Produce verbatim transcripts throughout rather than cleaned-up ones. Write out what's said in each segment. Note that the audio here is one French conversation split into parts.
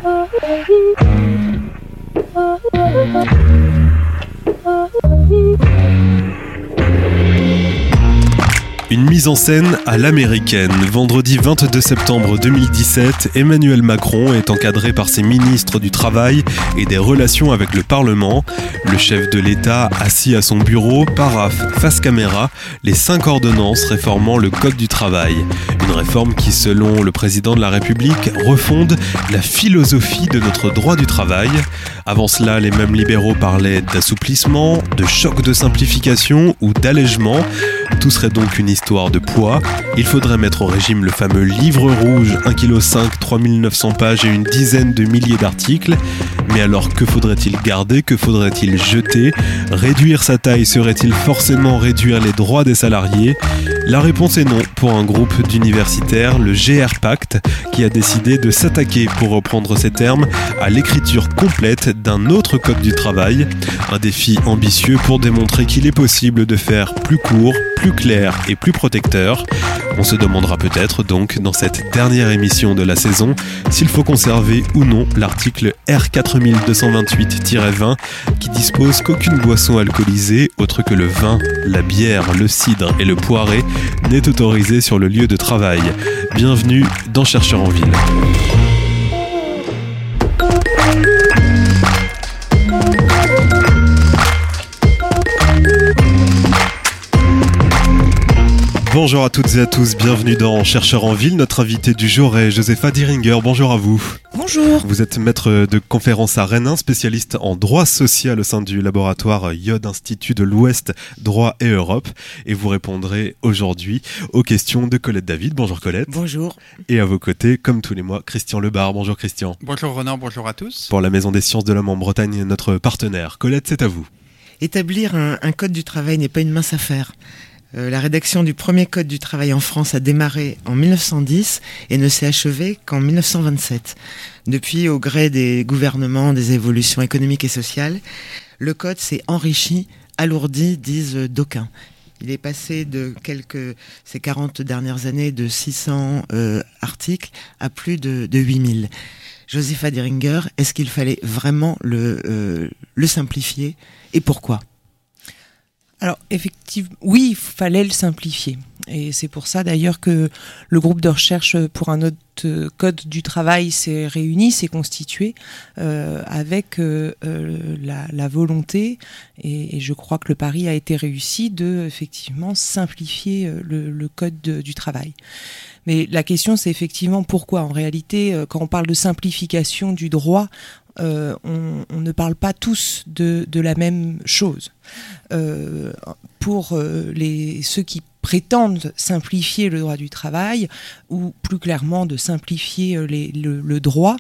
Une mise en scène à l'américaine. Vendredi vingt-deux septembre deux mille dix-sept, Emmanuel Macron est encadré par ses ministres du Travail et des Relations avec le Parlement. Le chef de l'État, assis à son bureau, paraphe face caméra les cinq ordonnances réformant le Code du travail. Une réforme qui, selon le président de la République, refonde la philosophie de notre droit du travail. Avant cela, les mêmes libéraux parlaient d'assouplissement, de choc de simplification ou d'allègement. Tout serait donc une histoire de poids. Il faudrait mettre au régime le fameux livre rouge, un virgule cinq kilos, trois mille neuf cents pages et une dizaine de milliers d'articles. Mais alors, que faudrait-il garder? Que faudrait-il jeter? Réduire sa taille serait-il forcément réduire les droits des salariés? La réponse est non pour un groupe d'universitaires, le G R Pacte, qui a décidé de s'attaquer, pour reprendre ces termes, à l'écriture complète d'un autre code du travail. Un défi ambitieux pour démontrer qu'il est possible de faire plus court, plus clair et plus protecteur. On se demandera peut-être donc dans cette dernière émission de la saison s'il faut conserver ou non l'article R quatre mille deux cent vingt-huit tiret vingt qui dispose qu'aucune boisson alcoolisée autre que le vin, la bière, le cidre et le poiré n'est autorisée sur le lieu de travail. Bienvenue dans Chercheurs en ville. Bonjour à toutes et à tous, bienvenue dans Chercheurs en ville. Notre invité du jour est Josepha Diringer. Bonjour à vous. Bonjour. Vous êtes maître de conférence à Rennes, spécialiste en droit social au sein du laboratoire I O D Institut de l'Ouest, Droit et Europe. Et vous répondrez aujourd'hui aux questions de Colette David. Bonjour Colette. Bonjour. Et à vos côtés, comme tous les mois, Christian Lebar. Bonjour Christian. Bonjour Ronan, bonjour à tous. Pour la Maison des Sciences de l'Homme en Bretagne, notre partenaire. Colette, c'est à vous. Établir un, un code du travail n'est pas une mince affaire. Euh, la rédaction du premier code du travail en France a démarré en mille neuf cent dix et ne s'est achevée qu'en mille neuf cent vingt-sept. Depuis, au gré des gouvernements, des évolutions économiques et sociales, le code s'est enrichi, alourdi, disent d'aucuns. Il est passé de quelques, ces quarante dernières années de six cents euh, articles à plus de, de huit mille. Josepha Diringer, est-ce qu'il fallait vraiment le, euh, le simplifier et pourquoi ? Alors effectivement, oui, il fallait le simplifier. Et c'est pour ça d'ailleurs que le groupe de recherche pour un autre code du travail s'est réuni, s'est constitué euh, avec euh, la, la volonté, et, et je crois que le pari a été réussi, de effectivement simplifier le, le code de, du travail. Mais la question, c'est effectivement pourquoi. En réalité, quand on parle de simplification du droit, Euh, on, on ne parle pas tous de, de la même chose. Euh, pour euh, les, ceux qui prétendent simplifier le droit du travail, ou plus clairement de simplifier les, le, le droit,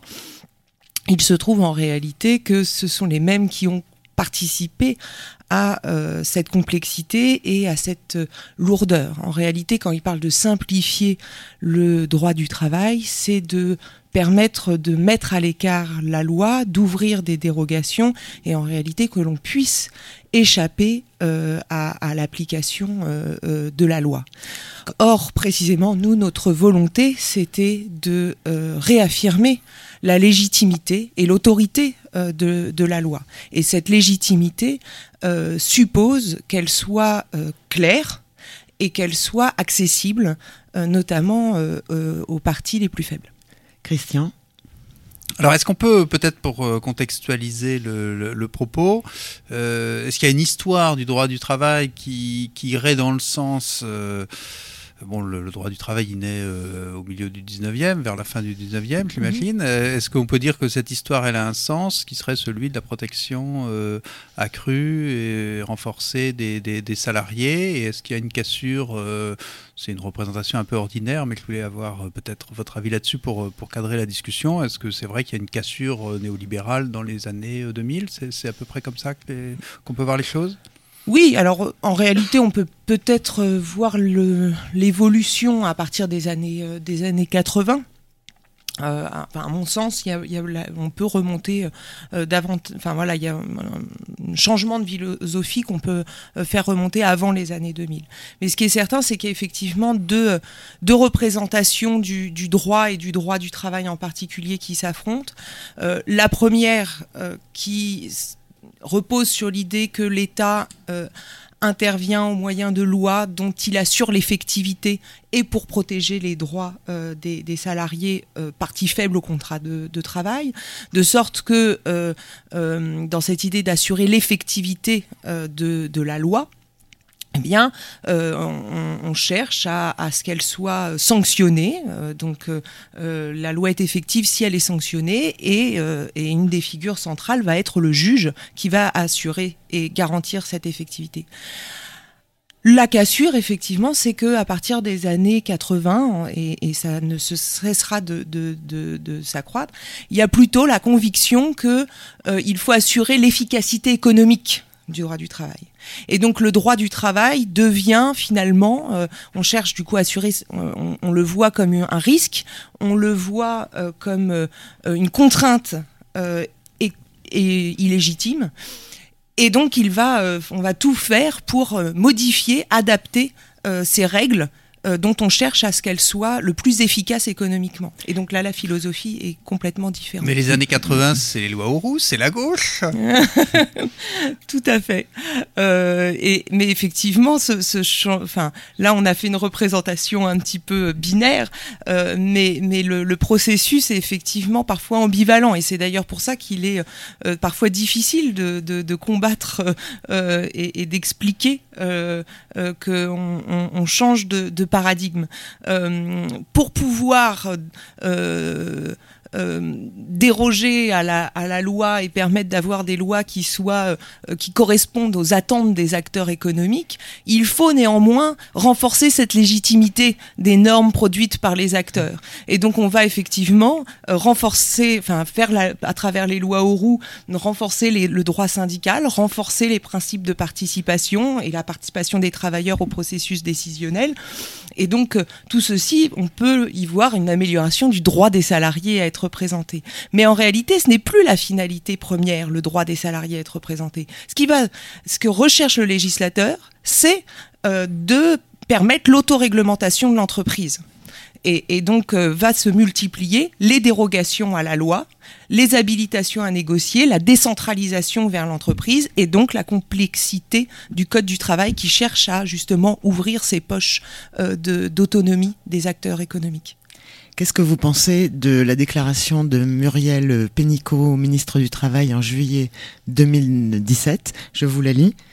il se trouve en réalité que ce sont les mêmes qui ont participé à euh, cette complexité et à cette lourdeur. En réalité, quand il parle de simplifier le droit du travail, c'est de permettre de mettre à l'écart la loi, d'ouvrir des dérogations, et en réalité que l'on puisse échapper euh, à, à l'application euh, euh, de la loi. Or, précisément, nous, notre volonté, c'était de euh, réaffirmer la légitimité et l'autorité euh, de, de la loi. Et cette légitimité euh, suppose qu'elle soit euh, claire et qu'elle soit accessible, euh, notamment euh, euh, aux parties les plus faibles. Christian ? Alors, est-ce qu'on peut, peut-être pour euh, contextualiser le, le, le propos, euh, est-ce qu'il y a une histoire du droit du travail qui, qui irait dans le sens... Euh, Bon, le, le droit du travail, il naît euh, au milieu du dix-neuvième, vers la fin du dix-neuvième, j'imagine. Mmh. Est-ce qu'on peut dire que cette histoire, elle a un sens qui serait celui de la protection euh, accrue et renforcée des, des, des salariés? Et est-ce qu'il y a une cassure euh, c'est une représentation un peu ordinaire, mais je voulais avoir euh, peut-être votre avis là-dessus pour, pour cadrer la discussion. Est-ce que c'est vrai qu'il y a une cassure euh, néolibérale dans les années deux mille? C'est, c'est à peu près comme ça que les, qu'on peut voir les choses? Oui, alors en réalité, on peut peut-être voir le, l'évolution à partir des années, euh, des années quatre-vingts. Euh, enfin, à mon sens, il y a, il y a, on peut remonter euh, davantage. Enfin voilà, il y a un, un changement de philosophie qu'on peut euh, faire remonter avant les années deux mille. Mais ce qui est certain, c'est qu'il y a effectivement deux, deux représentations du, du droit et du droit du travail en particulier qui s'affrontent. Euh, la première euh, qui repose sur l'idée que l'État euh, intervient au moyen de lois dont il assure l'effectivité et pour protéger les droits euh, des, des salariés euh, partie faible au contrat de, de travail, de sorte que euh, euh, dans cette idée d'assurer l'effectivité euh, de, de la loi, eh bien, euh, on, on cherche à, à ce qu'elle soit sanctionnée. Euh, donc, euh, la loi est effective si elle est sanctionnée, et, euh, et une des figures centrales va être le juge qui va assurer et garantir cette effectivité. La cassure, effectivement, c'est que à partir des années quatre-vingts, et, et ça ne se cessera de, de, de, de s'accroître, il y a plutôt la conviction que euh, il faut assurer l'efficacité économique du droit du travail. Et donc le droit du travail devient finalement, euh, on cherche du coup à assurer, on, on le voit comme un risque, on le voit euh, comme euh, une contrainte euh, et, et illégitime. Et donc il va, euh, on va tout faire pour euh, modifier, adapter euh, ces règles euh, dont on cherche à ce qu'elles soient le plus efficaces économiquement. Et donc là, la philosophie est complètement différente. Mais les années quatre-vingts, c'est les lois Auroux, c'est la gauche. Tout à fait. Euh, et, mais effectivement, ce, ce champ, enfin, là, on a fait une représentation un petit peu binaire, euh, mais, mais le, le processus est effectivement parfois ambivalent. Et c'est d'ailleurs pour ça qu'il est euh, parfois difficile de, de, de combattre euh, et, et d'expliquer euh, euh, qu'on on, on change de, de paradigme. Euh, pour pouvoir euh, euh, déroger à la, à la loi et permettre d'avoir des lois qui soient, euh, qui correspondent aux attentes des acteurs économiques, il faut néanmoins renforcer cette légitimité des normes produites par les acteurs. Et donc on va effectivement euh, renforcer, enfin faire la, à travers les lois Auroux, renforcer les, le droit syndical, renforcer les principes de participation et la participation des travailleurs au processus décisionnel. Et donc euh, tout ceci, on peut y voir une amélioration du droit des salariés à être représentés. Mais en réalité, ce n'est plus la finalité première, le droit des salariés à être représentés. Ce qui va, ce que recherche le législateur, c'est euh, de permettre l'autoréglementation de l'entreprise. Et, et donc euh, va se multiplier les dérogations à la loi, les habilitations à négocier, la décentralisation vers l'entreprise et donc la complexité du code du travail qui cherche à justement ouvrir ses poches euh, de, d'autonomie des acteurs économiques. Qu'est-ce que vous pensez de la déclaration de Muriel Pénicaud, ministre du Travail, en juillet deux mille dix-sept ? Je vous la lis.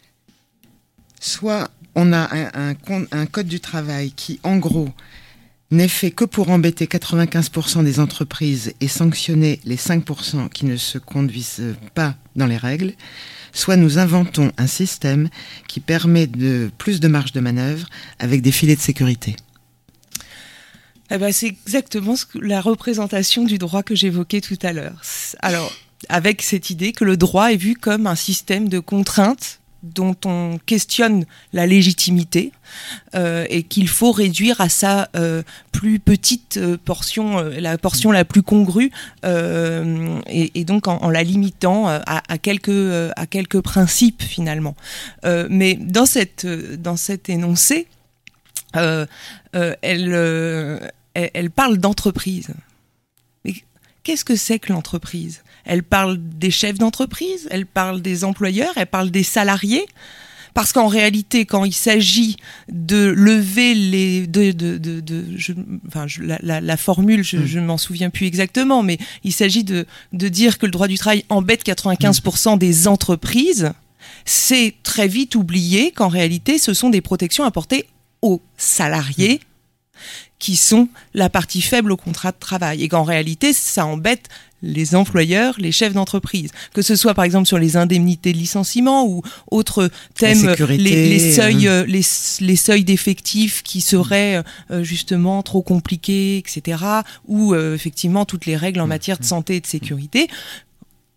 Soit on a un, un, un code du travail qui, en gros, n'est fait que pour embêter quatre-vingt-quinze pour cent des entreprises et sanctionner les cinq pour cent qui ne se conduisent pas dans les règles, soit nous inventons un système qui permet de plus de marge de manœuvre avec des filets de sécurité. Eh ben, c'est exactement ce que, la représentation du droit que j'évoquais tout à l'heure. Alors, avec cette idée que le droit est vu comme un système de contraintes dont on questionne la légitimité euh, et qu'il faut réduire à sa euh, plus petite euh, portion, euh, la portion la plus congrue, euh, et, et donc en, en la limitant à, à, quelques, euh, à quelques principes finalement. Euh, mais dans, cette, dans cet énoncé, euh, euh, elle, euh, elle, elle parle d'entreprise. Mais qu'est-ce que c'est que l'entreprise ? Elle parle des chefs d'entreprise, elle parle des employeurs, elle parle des salariés. Parce qu'en réalité, quand il s'agit de lever les... De, de, de, de, je, enfin, je, la, la, la formule, je ne mmh. m'en souviens plus exactement, mais il s'agit de, de dire que le droit du travail embête quatre-vingt-quinze pour cent des entreprises. C'est très vite oublié qu'en réalité, ce sont des protections apportées aux salariés qui sont la partie faible au contrat de travail. Et qu'en réalité, ça embête les employeurs, les chefs d'entreprise. Que ce soit par exemple sur les indemnités de licenciement ou autres thèmes, les, les, seuils, euh... les, les seuils d'effectifs qui seraient euh, justement trop compliqués, et cetera. Ou euh, effectivement toutes les règles en matière de santé et de sécurité.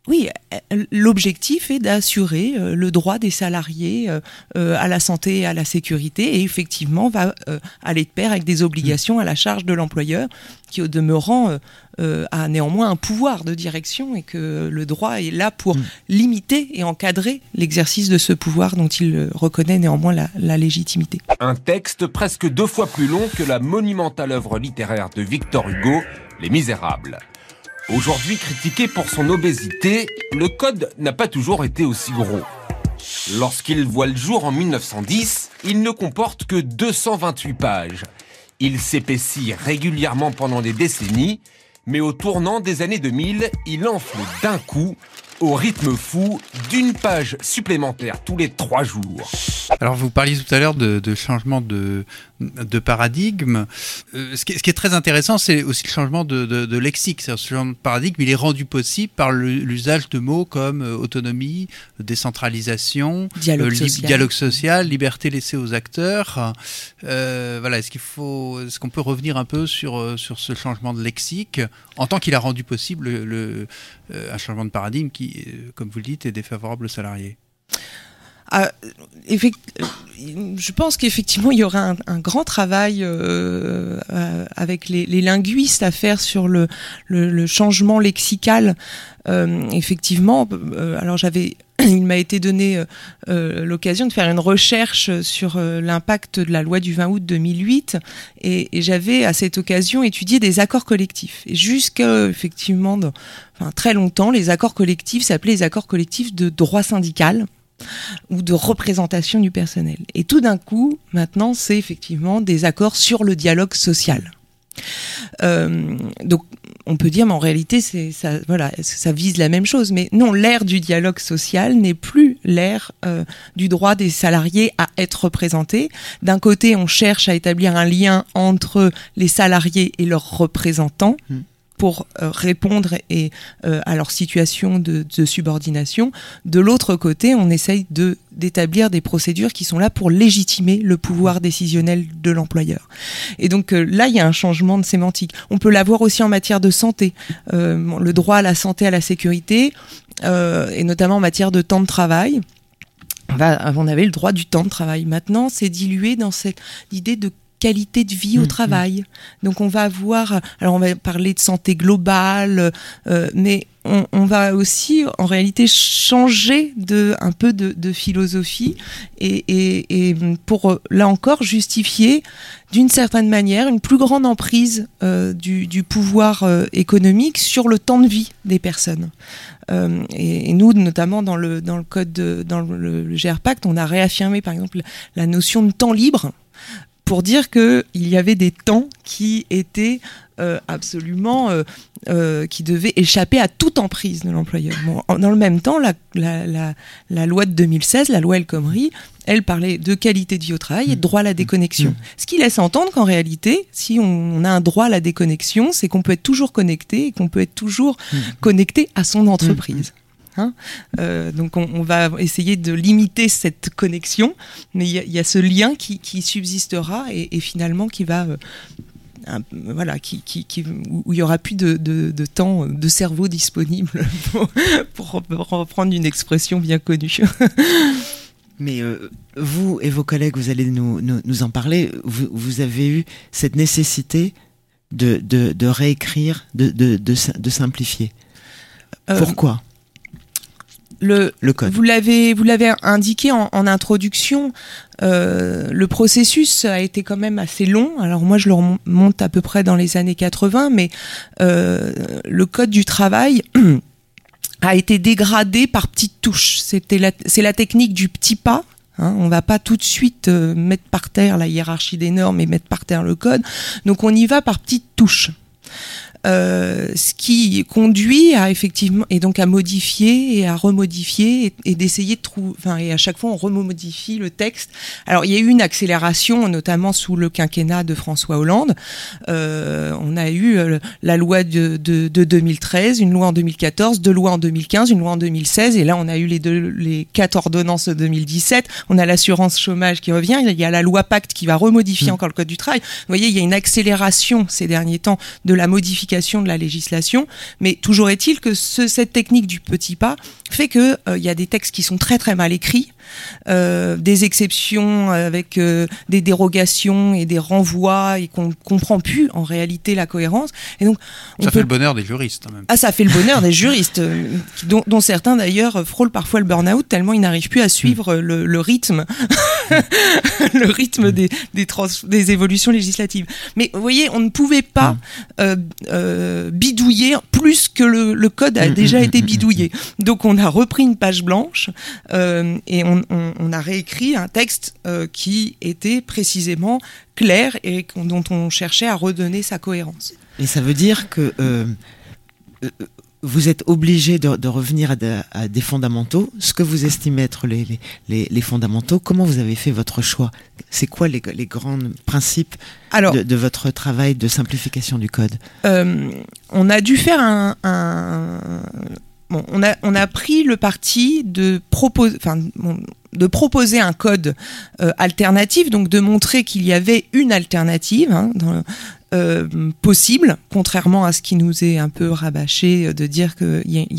Oui, l'objectif est d'assurer le droit des salariés à la santé et à la sécurité, et effectivement va aller de pair avec des obligations à la charge de l'employeur, qui au demeurant a néanmoins un pouvoir de direction, et que le droit est là pour limiter et encadrer l'exercice de ce pouvoir dont il reconnaît néanmoins la, la légitimité. Un texte presque deux fois plus long que la monumentale œuvre littéraire de Victor Hugo, Les Misérables. Aujourd'hui critiqué pour son obésité, le code n'a pas toujours été aussi gros. Lorsqu'il voit le jour en mille neuf cent dix, il ne comporte que deux cent vingt-huit pages. Il s'épaissit régulièrement pendant des décennies, mais au tournant des années deux mille, il enfle d'un coup, au rythme fou, d'une page supplémentaire tous les trois jours. Alors vous parliez tout à l'heure de, de changement de, de paradigme. Euh, ce, qui est, ce qui est très intéressant, c'est aussi le changement de, de, de lexique. C'est-à-dire ce changement de paradigme, il est rendu possible par le, l'usage de mots comme euh, autonomie, décentralisation, dialogue, euh, li- social. dialogue social, liberté laissée aux acteurs. Euh, voilà, est-ce qu'il faut, est-ce qu'on peut revenir un peu sur sur ce changement de lexique en tant qu'il a rendu possible le, le, euh, un changement de paradigme qui, euh, comme vous le dites, est défavorable aux salariés? Ah, effect... Je pense qu'effectivement il y aura un, un grand travail euh, euh, avec les, les linguistes à faire sur le, le, le changement lexical. Euh, effectivement, euh, alors j'avais, il m'a été donné euh, euh, l'occasion de faire une recherche sur euh, l'impact de la loi du vingt août deux mille huit, et, et j'avais à cette occasion étudié des accords collectifs. Et jusqu'à effectivement, de, enfin, très longtemps, les accords collectifs s'appelaient les accords collectifs de droit syndical ou de représentation du personnel. Et tout d'un coup, maintenant, c'est effectivement des accords sur le dialogue social. Euh, donc, on peut dire, mais en réalité, c'est ça, voilà, ça vise la même chose. Mais non, l'ère du dialogue social n'est plus l'ère euh, du droit des salariés à être représentés. D'un côté, on cherche à établir un lien entre les salariés et leurs représentants. Mmh. pour euh, répondre et, euh, à leur situation de, de subordination. De l'autre côté, on essaye de, d'établir des procédures qui sont là pour légitimer le pouvoir décisionnel de l'employeur. Et donc euh, là, il y a un changement de sémantique. On peut l'avoir aussi en matière de santé. Euh, bon, le droit à la santé, à la sécurité, euh, et notamment en matière de temps de travail. On avait le droit du temps de travail. Maintenant, c'est dilué dans cette idée de qualité de vie au mmh, travail. Mmh. Donc on va avoir, alors on va parler de santé globale, euh, mais on, on va aussi en réalité changer de un peu de, de philosophie et, et, et pour là encore justifier d'une certaine manière une plus grande emprise euh, du, du pouvoir euh, économique sur le temps de vie des personnes. Euh, et, et nous, notamment dans le dans le code de, dans le, le G R Pacte, on a réaffirmé par exemple la notion de temps libre, pour dire qu'il y avait des temps qui étaient euh, absolument, euh, euh, qui devaient échapper à toute emprise de l'employeur. Bon, dans le même temps, la, la, la, la loi de deux mille seize, la loi El Khomri, elle parlait de qualité de vie au travail et de droit à la déconnexion. Mmh. Ce qui laisse entendre qu'en réalité, si on, on a un droit à la déconnexion, c'est qu'on peut être toujours connecté et qu'on peut être toujours mmh. connecté à son entreprise. Mmh. Hein euh, donc on, on va essayer de limiter cette connexion, mais il y, y a ce lien qui, qui subsistera et, et finalement qui va, euh, un, voilà, qui, qui, qui, où il y aura plus de, de, de temps, de cerveau disponible pour, pour, pour reprendre une expression bien connue. Mais euh, vous et vos collègues, vous allez nous, nous, nous en parler. Vous, vous avez eu cette nécessité de, de, de réécrire, de, de, de, de simplifier. Euh, Pourquoi ? Le, le code. Vous l'avez, vous l'avez indiqué en, en introduction, euh, le processus a été quand même assez long. Alors moi, je le remonte à peu près dans les années quatre-vingts, mais euh, le code du travail a été dégradé par petites touches. C'était la, c'est la technique du petit pas. Hein, on va pas tout de suite euh, mettre par terre la hiérarchie des normes et mettre par terre le code. Donc on y va par petites touches. Euh, ce qui conduit à effectivement et donc à modifier et à remodifier et, et d'essayer de trouver, enfin et à chaque fois on remodifie le texte. Alors il y a eu une accélération notamment sous le quinquennat de François Hollande. Euh, on a eu euh, la loi de, de, de deux mille treize, une loi en deux mille quatorze, deux lois en deux mille quinze, une loi en deux mille seize et là on a eu les deux les quatre ordonnances de deux mille dix-sept. On a l'assurance chômage qui revient, il y a la loi Pacte qui va remodifier mmh. encore le code du travail. Vous voyez, il y a une accélération ces derniers temps de la modification d'application de la législation, mais toujours est-il que ce, cette technique du petit pas fait que il euh, y a des textes qui sont très très mal écrits, euh, des exceptions avec euh, des dérogations et des renvois et qu'on comprend plus en réalité la cohérence. Et donc on ça peut... fait le bonheur des juristes. Même. Ah, ça fait le bonheur des juristes, euh, dont, dont certains d'ailleurs frôlent parfois le burn-out tellement ils n'arrivent plus à suivre mmh. le, le rythme, le rythme des des, trans, des évolutions législatives. Mais vous voyez, on ne pouvait pas mmh. euh, euh, bidouiller plus que le, le code a mmh. déjà été bidouillé. Donc on a repris une page blanche euh, et on, on, on a réécrit un texte euh, qui était précisément clair et dont on cherchait à redonner sa cohérence. Et ça veut dire que euh, euh, vous êtes obligé de, de revenir à, de, à des fondamentaux, ce que vous estimez être les, les, les, les fondamentaux. Comment vous avez fait votre choix ? C'est quoi les, les grands principes Alors, de, de votre travail de simplification du code ? euh, On a dû faire un... un... Bon, on a, on a pris le parti de proposer... Enfin, bon, de proposer un code euh, alternatif, donc de montrer qu'il y avait une alternative hein, dans, euh, possible, contrairement à ce qui nous est un peu rabâché de dire qu'on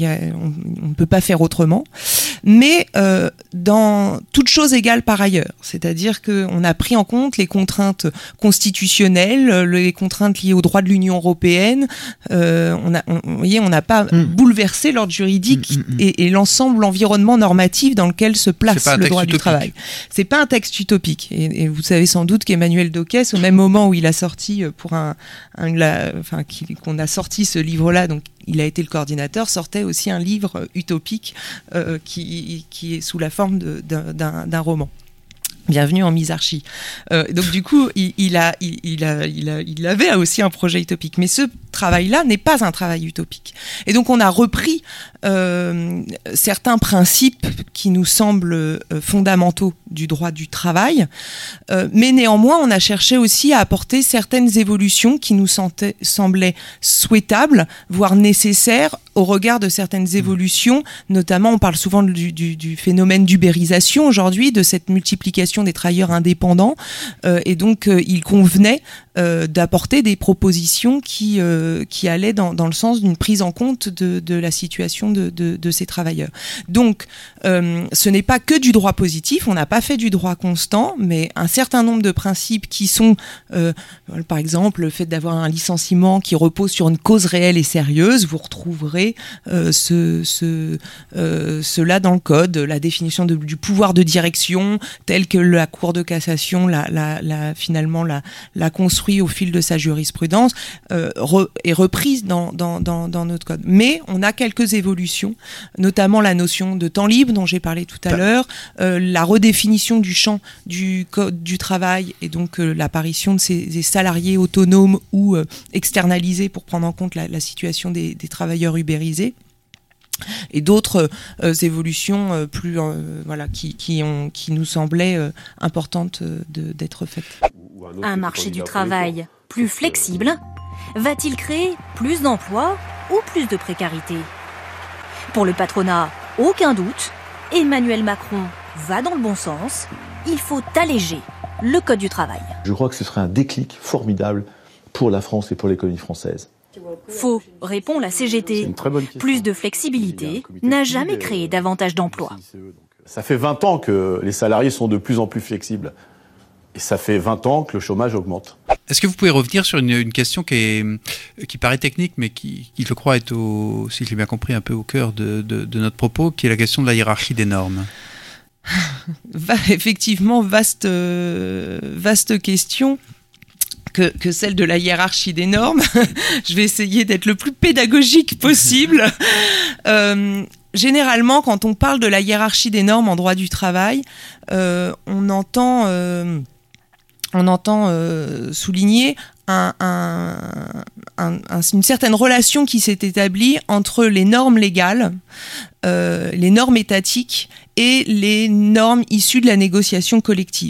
ne peut pas faire autrement, mais euh, dans toute chose égale par ailleurs, c'est-à-dire qu'on a pris en compte les contraintes constitutionnelles, les contraintes liées au droit de l'Union européenne, euh, on a, on, vous voyez, on n'a pas mmh. bouleversé l'ordre juridique mmh, mmh. et, et l'ensemble, l'environnement normatif dans lequel se place le droit du travail. C'est pas un texte utopique. Et, et vous savez sans doute qu'Emmanuel Dockès, au même moment où il a sorti pour un, un la, enfin qu'on a sorti ce livre-là, donc il a été le coordinateur, sortait aussi un livre utopique euh, qui, qui est sous la forme de, d'un, d'un roman. Bienvenue en Misarchie. Euh, donc du coup, il, il a, il, il a, il a, il avait aussi un projet utopique, mais ce travail-là n'est pas un travail utopique. Et donc on a repris euh, certains principes qui nous semblent euh, fondamentaux du droit du travail, euh, mais néanmoins on a cherché aussi à apporter certaines évolutions qui nous sentaient, semblaient souhaitables, voire nécessaires au regard de certaines évolutions. Notamment, on parle souvent du, du, du phénomène d'ubérisation aujourd'hui, de cette multiplication des travailleurs indépendants, euh, et donc euh, il convenait euh, d'apporter des propositions qui euh, qui allaient dans, dans le sens d'une prise en compte de, de la situation de, de, de ces travailleurs. Donc, euh, ce n'est pas que du droit positif, on n'a pas fait du droit constant, mais un certain nombre de principes qui sont, euh, par exemple, le fait d'avoir un licenciement qui repose sur une cause réelle et sérieuse, vous retrouverez euh, ce, ce, euh, cela dans le code, la définition de, du pouvoir de direction, tel que la Cour de cassation l'a, l'a, l'a, finalement l'a, l'a construit au fil de sa jurisprudence, euh, re, est reprise dans, dans, dans, dans notre code. Mais on a quelques évolutions, notamment la notion de temps libre dont j'ai parlé tout à l'heure, euh, la redéfinition du champ du code du travail et donc euh, l'apparition de ces, ces salariés autonomes ou euh, externalisés pour prendre en compte la, la situation des, des travailleurs ubérisés. Et d'autres euh, évolutions euh, plus euh, voilà qui qui ont qui nous semblaient euh, importantes euh, de, d'être faites. Un marché du travail plus flexible va-t-il créer plus d'emplois ou plus de précarité ? Pour le patronat, aucun doute, Emmanuel Macron va dans le bon sens. Il faut alléger le code du travail. Je crois que ce serait un déclic formidable pour la France et pour l'économie française. Faux, répond la C G T. Plus de flexibilité n'a jamais créé davantage d'emplois. Ça fait vingt ans que les salariés sont de plus en plus flexibles. Et ça fait vingt ans que le chômage augmente. Est-ce que vous pouvez revenir sur une, une question qui, est, qui paraît technique, mais qui, qui, je crois, est, au, si je l'ai bien compris, un peu au cœur de, de, de notre propos, qui est la question de la hiérarchie des normes ? Va, effectivement, vaste, euh, vaste question. Que, que celle de la hiérarchie des normes. Je vais essayer d'être le plus pédagogique possible. Euh, généralement, quand on parle de la hiérarchie des normes en droit du travail, euh, on entend, euh, on entend euh, souligner un, un, un, un, une certaine relation qui s'est établie entre les normes légales, euh, les normes étatiques et les normes issues de la négociation collective.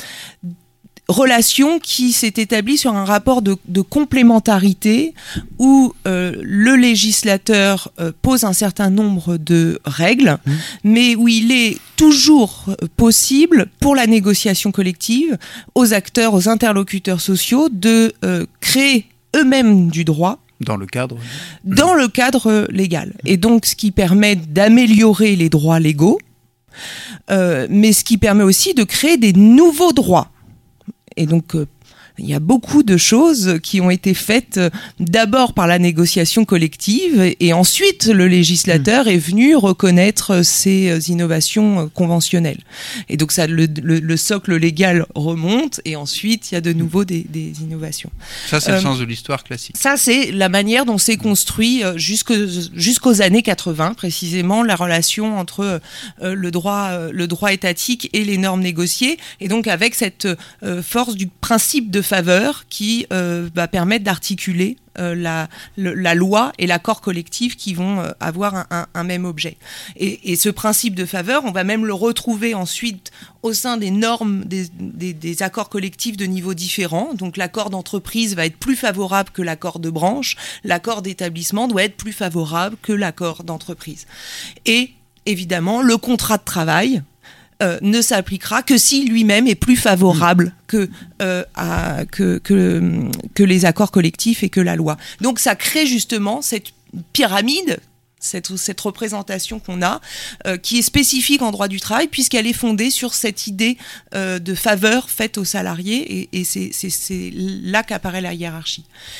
Relation qui s'est établie sur un rapport de, de complémentarité où euh, le législateur euh, pose un certain nombre de règles, mmh. mais où il est toujours possible pour la négociation collective aux acteurs, aux interlocuteurs sociaux de euh, créer eux-mêmes du droit Dans le cadre Dans le cadre légal. Et donc, ce qui permet d'améliorer les droits légaux, euh, mais ce qui permet aussi de créer des nouveaux droits. Et donc, euh, il y a beaucoup de choses qui ont été faites d'abord par la négociation collective et ensuite le législateur mmh. est venu reconnaître ces innovations conventionnelles. Et donc ça, le, le, le socle légal remonte et ensuite il y a de nouveau des, des innovations. Ça, c'est euh, le sens de l'histoire classique. Ça, c'est la manière dont s'est construit jusque, jusqu'aux années quatre-vingts, précisément, la relation entre euh, le, droit, euh, le droit étatique et les normes négociées. Et donc avec cette euh, force du principe de faveur qui euh, va permettre d'articuler euh, la, le, la loi et l'accord collectif qui vont euh, avoir un, un, un même objet. Et, et ce principe de faveur, on va même le retrouver ensuite au sein des normes des, des, des accords collectifs de niveaux différents. Donc l'accord d'entreprise va être plus favorable que l'accord de branche, l'accord d'établissement doit être plus favorable que l'accord d'entreprise. Et évidemment, le contrat de travail Euh, ne s'appliquera que si lui-même est plus favorable que, euh, à, que, que, que les accords collectifs et que la loi. Donc ça crée justement cette pyramide, cette, cette représentation qu'on a, euh, qui est spécifique en droit du travail, puisqu'elle est fondée sur cette idée euh, de faveur faite aux salariés, et, et c'est, c'est, c'est là qu'apparaît la hiérarchie.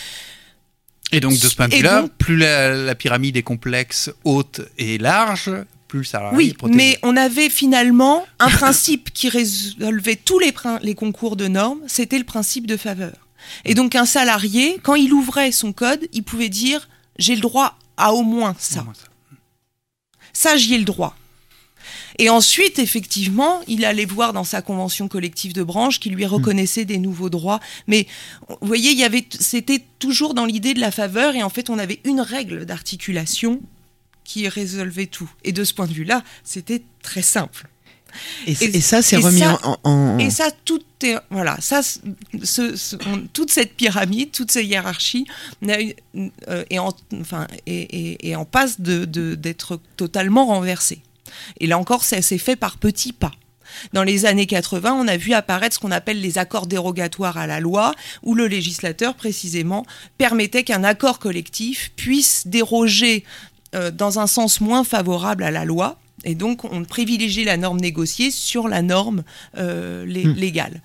Et donc de ce point de vue-là, donc, plus la, la pyramide est complexe, haute et large, plus le salarié oui, est protégé. Mais on avait finalement un principe qui résolvait tous les, prin- les concours de normes, c'était le principe de faveur. Et donc un salarié, quand il ouvrait son code, il pouvait dire « j'ai le droit à au moins ça ». Ça, j'y ai le droit. Et ensuite, effectivement, il allait voir dans sa convention collective de branche qui lui reconnaissait des nouveaux droits. Mais vous voyez, il y avait, c'était toujours dans l'idée de la faveur, et en fait, on avait une règle d'articulation qui résolvait tout. Et de ce point de vue-là, c'était très simple. Et, et, et ça, c'est remis ça, en, en... Et ça, tout est... Voilà, ça, ce, ce, on, toute cette pyramide, toute cette hiérarchie euh, est, en, enfin, est, est, est en passe de, de, d'être totalement renversée. Et là encore, ça s'est fait par petits pas. Dans les années quatre-vingts, on a vu apparaître ce qu'on appelle les accords dérogatoires à la loi, où le législateur, précisément, permettait qu'un accord collectif puisse déroger euh, dans un sens moins favorable à la loi. Et donc, on privilégie la norme négociée sur la norme euh, lé- mmh. légale.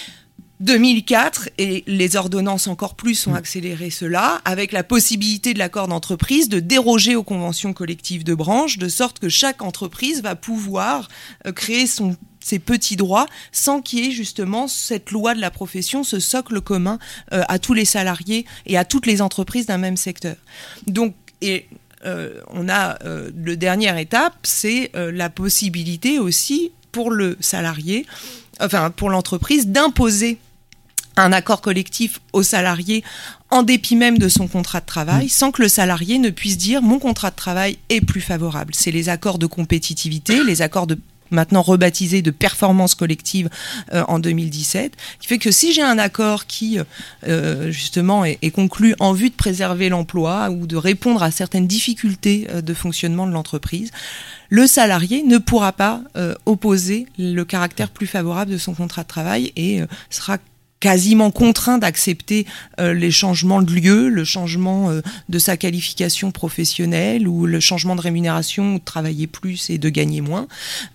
deux mille quatre, et les ordonnances encore plus ont mmh. accéléré cela, avec la possibilité de l'accord d'entreprise de déroger aux conventions collectives de branche, de sorte que chaque entreprise va pouvoir euh, créer son ces petits droits, sans qu'il y ait justement cette loi de la profession, ce socle commun euh, à tous les salariés et à toutes les entreprises d'un même secteur. Donc, et euh, on a euh, le dernière étape, c'est euh, la possibilité aussi pour le salarié, enfin pour l'entreprise, d'imposer un accord collectif au salarié en dépit même de son contrat de travail, sans que le salarié ne puisse dire « mon contrat de travail est plus favorable ». C'est les accords de compétitivité, les accords de maintenant rebaptisé de performance collective euh, en deux mille dix-sept, qui fait que si j'ai un accord qui euh, justement est, est conclu en vue de préserver l'emploi ou de répondre à certaines difficultés euh, de fonctionnement de l'entreprise, le salarié ne pourra pas euh, opposer le caractère plus favorable de son contrat de travail et euh, sera quasiment contraint d'accepter euh, les changements de lieu, le changement euh, de sa qualification professionnelle ou le changement de rémunération, ou de travailler plus et de gagner moins,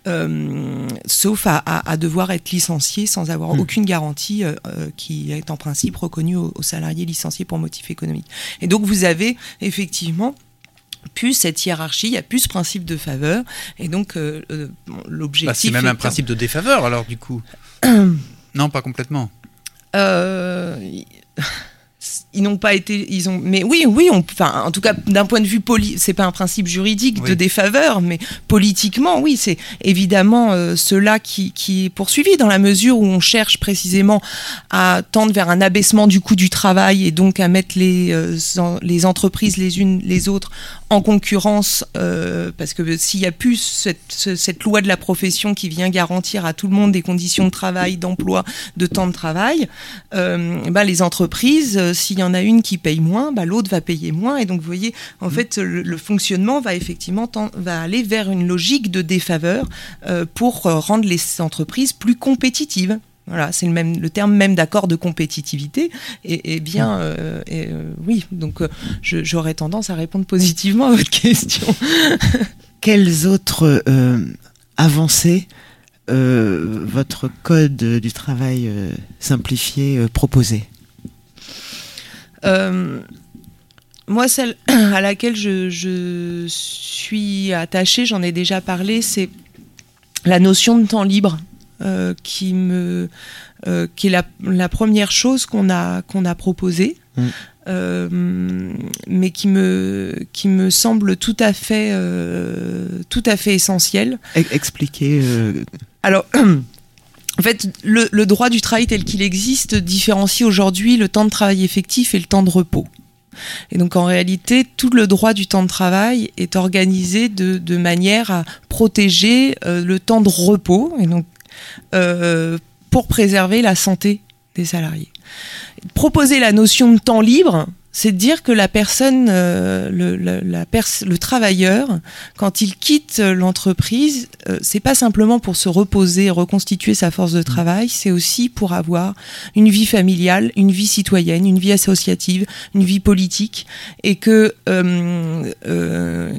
euh, sauf à, à, à devoir être licencié sans avoir mmh. aucune garantie euh, euh, qui est en principe reconnue aux, aux salariés licenciés pour motif économique. Et donc vous avez effectivement plus cette hiérarchie, il n'y a plus ce principe de faveur, et donc euh, euh, l'objectif... Bah, c'est même un principe de défaveur alors du coup. Non, pas complètement. Euh, ils n'ont pas été, ils ont, mais oui, oui, on, enfin, en tout cas, d'un point de vue poli, c'est pas un principe juridique oui. de défaveur, mais politiquement, oui, c'est évidemment euh, cela qui, qui est poursuivi dans la mesure où on cherche précisément à tendre vers un abaissement du coût du travail et donc à mettre les, euh, en, les entreprises les unes les autres en concurrence, euh, parce que s'il y a plus cette, cette loi de la profession qui vient garantir à tout le monde des conditions de travail, d'emploi, de temps de travail, euh, bah, les entreprises, euh, s'il y en a une qui paye moins, bah, l'autre va payer moins. Et donc, vous voyez, en mmh. fait, le, le fonctionnement va effectivement tend, va aller vers une logique de défaveur euh, pour euh, rendre les entreprises plus compétitives. Voilà, c'est le même, le terme même d'accord de compétitivité. Et, et bien, euh, et, euh, oui, donc euh, je, j'aurais tendance à répondre positivement à votre question. Quelles autres euh, avancées euh, votre code du travail euh, simplifié euh, proposait ? euh, Moi, celle à laquelle je, je suis attachée, j'en ai déjà parlé, c'est la notion de temps libre. Euh, qui me euh, qui est la, la première chose qu'on a qu'on a proposée, mmh. euh, mais qui me qui me semble tout à fait euh, tout à fait essentielle. Expliquez. Euh... Alors. En fait, le, le droit du travail tel qu'il existe différencie aujourd'hui le temps de travail effectif et le temps de repos. Et donc en réalité, tout le droit du temps de travail est organisé de, de manière à protéger euh, le temps de repos, et donc euh, pour préserver la santé des salariés. Proposer la notion de temps libre, c'est de dire que la personne, euh, le, la, la pers- le travailleur, quand il quitte l'entreprise, euh, c'est pas simplement pour se reposer, reconstituer sa force de travail, c'est aussi pour avoir une vie familiale, une vie citoyenne, une vie associative, une vie politique, et que euh, euh,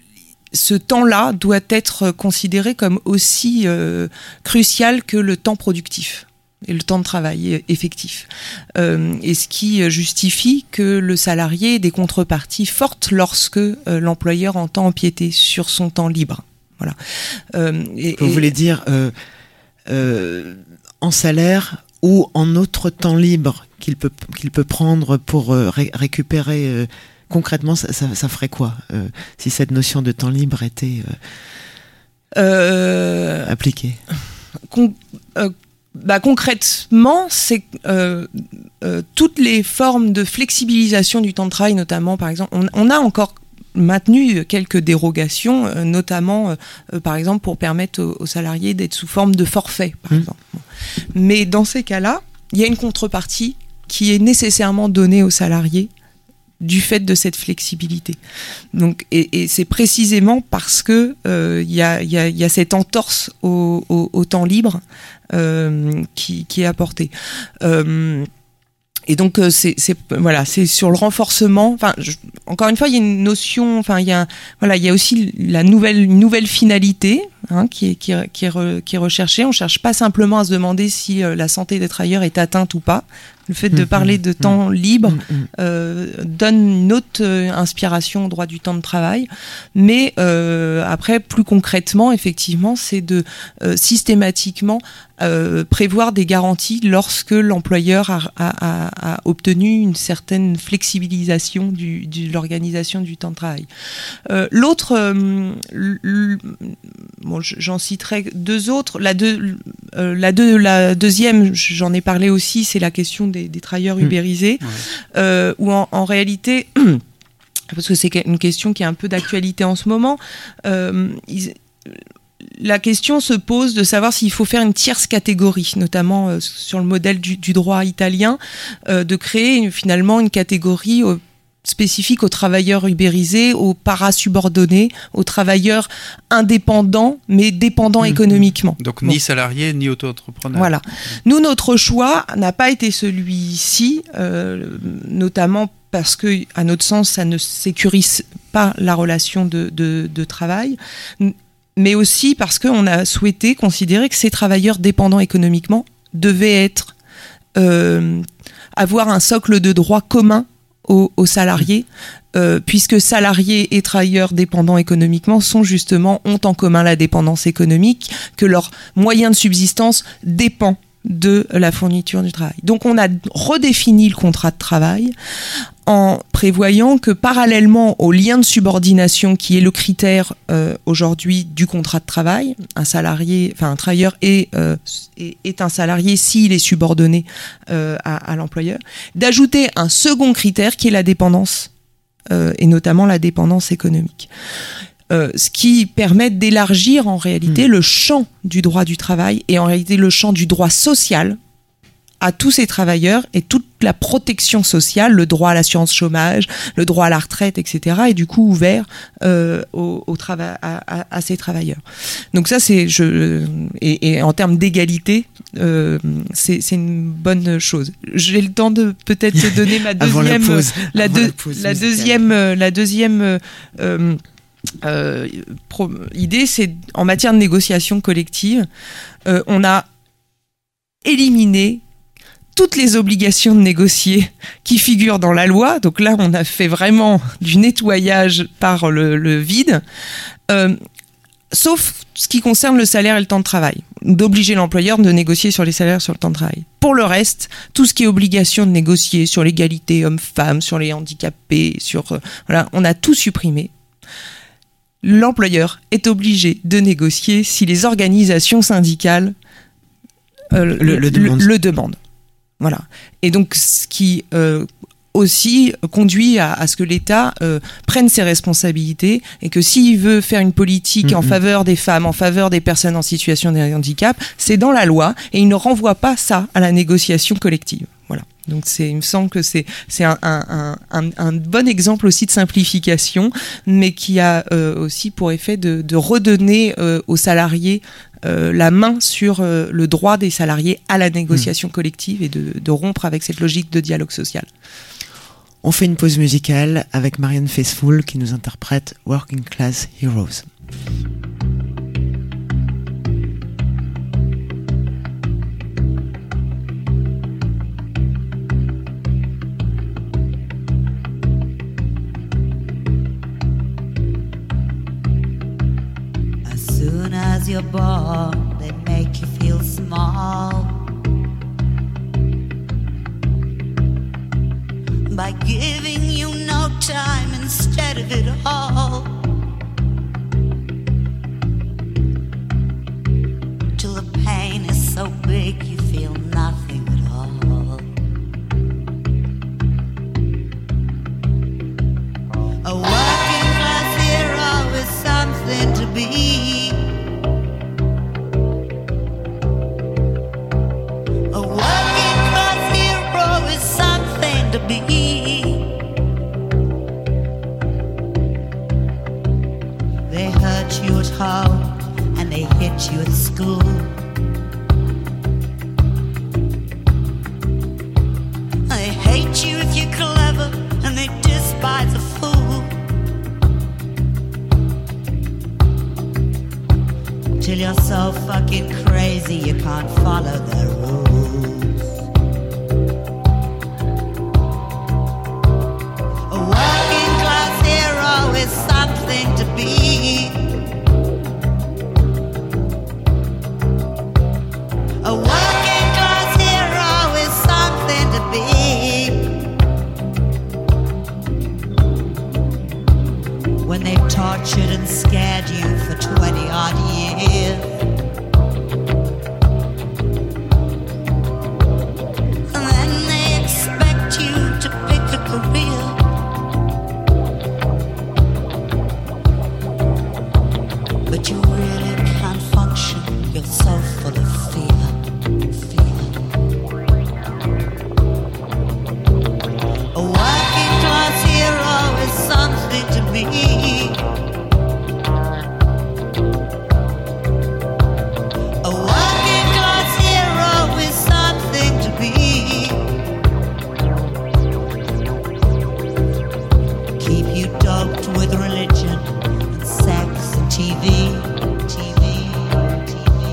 ce temps-là doit être considéré comme aussi euh, crucial que le temps productif et le temps de travail effectif. Euh, et ce qui justifie que le salarié ait des contreparties fortes lorsque euh, l'employeur entend empiéter sur son temps libre. Voilà. Euh, et, Vous et... voulez dire euh, euh, en salaire ou en autre temps libre qu'il peut, qu'il peut prendre pour euh, ré- récupérer euh, concrètement, ça, ça, ça ferait quoi euh, si cette notion de temps libre était euh, euh, appliquée con- euh, bah, concrètement, c'est euh, euh, toutes les formes de flexibilisation du temps de travail, notamment, par exemple, on, on a encore maintenu quelques dérogations, euh, notamment, euh, par exemple, pour permettre aux, aux salariés d'être sous forme de forfait, par mmh. exemple. Mais dans ces cas-là, il y a une contrepartie qui est nécessairement donnée aux salariés du fait de cette flexibilité. Donc, et, et c'est précisément parce que euh, y a, y a, y a cette entorse au, au, au temps libre euh, qui, qui est apportée. Euh, et donc c'est, c'est voilà, c'est sur le renforcement. Enfin, je, encore une fois, il y a une notion. Enfin, il y a voilà, il y a aussi la nouvelle une nouvelle finalité. Hein, qui est, qui, est, qui, est re, qui est recherchée. On ne cherche pas simplement à se demander si euh, la santé des travailleurs est atteinte ou pas. Le fait de mmh, parler de mmh, temps libre mmh, euh, donne une autre euh, inspiration au droit du temps de travail. Mais euh, après, plus concrètement, effectivement, c'est de euh, systématiquement euh, prévoir des garanties lorsque l'employeur a, a, a, a obtenu une certaine flexibilisation du, de l'organisation du temps de travail. Euh, l'autre... Euh, l, bon, j'en citerai deux autres. La, deux, euh, la, deux, la deuxième, j'en ai parlé aussi, c'est la question des, des travailleurs ubérisés, mmh. ouais. euh, où en, en réalité, parce que c'est une question qui est un peu d'actualité en ce moment, euh, ils, la question se pose de savoir s'il faut faire une tierce catégorie, notamment euh, sur le modèle du, du droit italien, euh, de créer une, finalement une catégorie euh, spécifique aux travailleurs ubérisés, aux parasubordonnés, aux travailleurs indépendants, mais dépendants mmh. économiquement. Donc bon. ni salariés, ni auto-entrepreneurs. Voilà. Nous, notre choix n'a pas été celui-ci, euh, notamment parce que, à notre sens, ça ne sécurise pas la relation de, de, de travail, mais aussi parce qu'on a souhaité considérer que ces travailleurs dépendants économiquement devaient être, euh, avoir un socle de droits commun Aux, aux salariés, euh, puisque salariés et travailleurs dépendants économiquement sont justement, ont en commun la dépendance économique, que leur moyen de subsistance dépend de la fourniture du travail. Donc on a redéfini le contrat de travail en prévoyant que parallèlement au lien de subordination qui est le critère euh, aujourd'hui du contrat de travail, un salarié, enfin un travailleur est, euh, est, est un salarié s'il est subordonné euh, à, à l'employeur, d'ajouter un second critère qui est la dépendance euh, et notamment la dépendance économique. Euh, ce qui permet d'élargir en réalité mmh. le champ du droit du travail et en réalité le champ du droit social à tous ces travailleurs et toutes la protection sociale, le droit à l'assurance chômage, le droit à la retraite, et cetera, est du coup ouvert euh, au, au trava- à, à, à ces travailleurs. Donc ça, c'est je et, et en termes d'égalité, euh, c'est, c'est une bonne chose. J'ai le temps de peut-être te donner ma deuxième, la, pause, la, deux, la, pause la deuxième, la deuxième. Euh, euh, pro- idée, c'est en matière de négociation collective, euh, on a éliminé toutes les obligations de négocier qui figurent dans la loi. Donc là, on a fait vraiment du nettoyage par le, le vide, euh, sauf ce qui concerne le salaire et le temps de travail, d'obliger l'employeur de négocier sur les salaires, sur le temps de travail. Pour le reste, tout ce qui est obligation de négocier sur l'égalité homme-femme, sur les handicapés, sur euh, voilà, on a tout supprimé. L'employeur est obligé de négocier si les organisations syndicales euh, le, le, le, demandent. le, le demandent. Voilà. Et donc, ce qui euh, aussi conduit à, à ce que l'État euh, prenne ses responsabilités et que s'il veut faire une politique mmh, en faveur des femmes, en faveur des personnes en situation de handicap, c'est dans la loi et il ne renvoie pas ça à la négociation collective. Voilà. Donc c'est, il me semble que c'est, c'est un, un, un, un bon exemple aussi de simplification, mais qui a euh, aussi pour effet de, de redonner euh, aux salariés euh, la main sur euh, le droit des salariés à la négociation mmh. collective et de, de rompre avec cette logique de dialogue social. On fait une pause musicale avec Marianne Faithfull qui nous interprète Working Class Heroes. As you're born, they make you feel small by giving you no time instead of it all, till the pain is so big you feel nothing at all. A working class hero is something to be. Be. They hurt you at home and they hit you at school. They hate you if you're clever and they despise a fool. Till you're so fucking crazy you can't follow their rules. Is something to be. A working class hero is something to be. When they tortured and scared you for twenty odd years, and then they expect you to pick a career. But you really can't function, you're so full of fear, fear. A working class hero is something to be. A working class hero is something to be. Keep you doped with religion, sex and T V, T V, T V,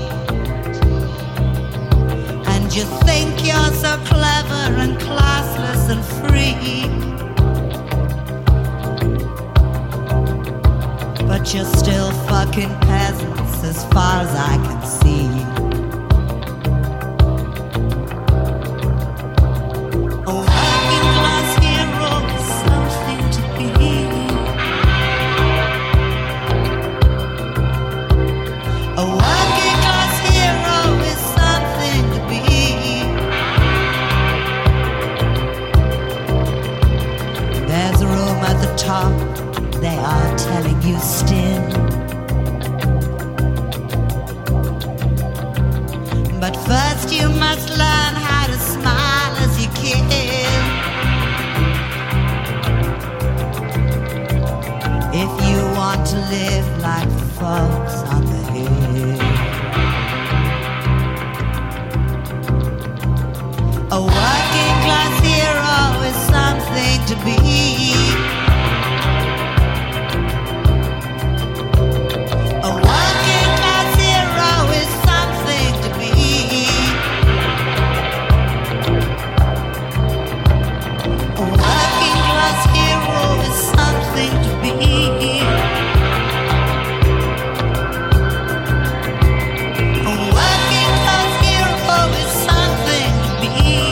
and you think you're so clever and classless and free, but you're still fucking peasants as far as I can see. A working class hero is something to be. A working class hero is something to be. There's a room at the top, they are telling you still. to live like the folks on the hill. A working class hero is something to be. A working class hero is something to be. A working class hero is something to be. A working class hero is something to be.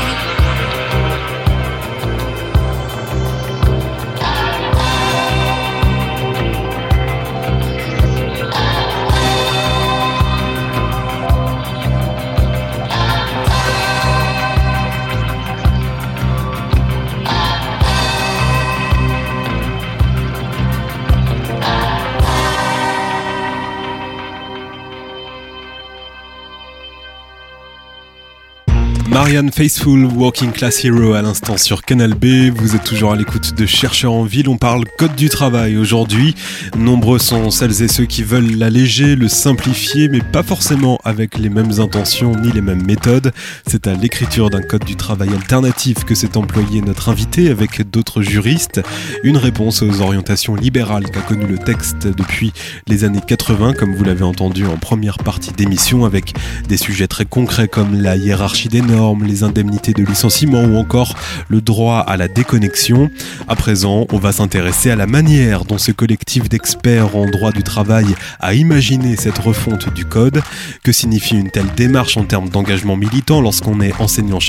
Marianne Faithfull, Working Class Hero à l'instant sur Canal B. Vous êtes toujours à l'écoute de Chercheurs en Ville. On parle code du travail aujourd'hui. Nombreux sont celles et ceux qui veulent l'alléger, le simplifier, mais pas forcément avec les mêmes intentions ni les mêmes méthodes. C'est à l'écriture d'un code du travail alternatif que s'est employé notre invité avec d'autres juristes. Une réponse aux orientations libérales qu'a connu le texte depuis les années quatre-vingts, comme vous l'avez entendu en première partie d'émission, avec des sujets très concrets comme la hiérarchie des normes, les indemnités de licenciement ou encore le droit à la déconnexion. À présent, on va s'intéresser à la manière dont ce collectif d'experts en droit du travail a imaginé cette refonte du code. Que signifie une telle démarche en termes d'engagement militant lorsqu'on est enseignant-chercheur ?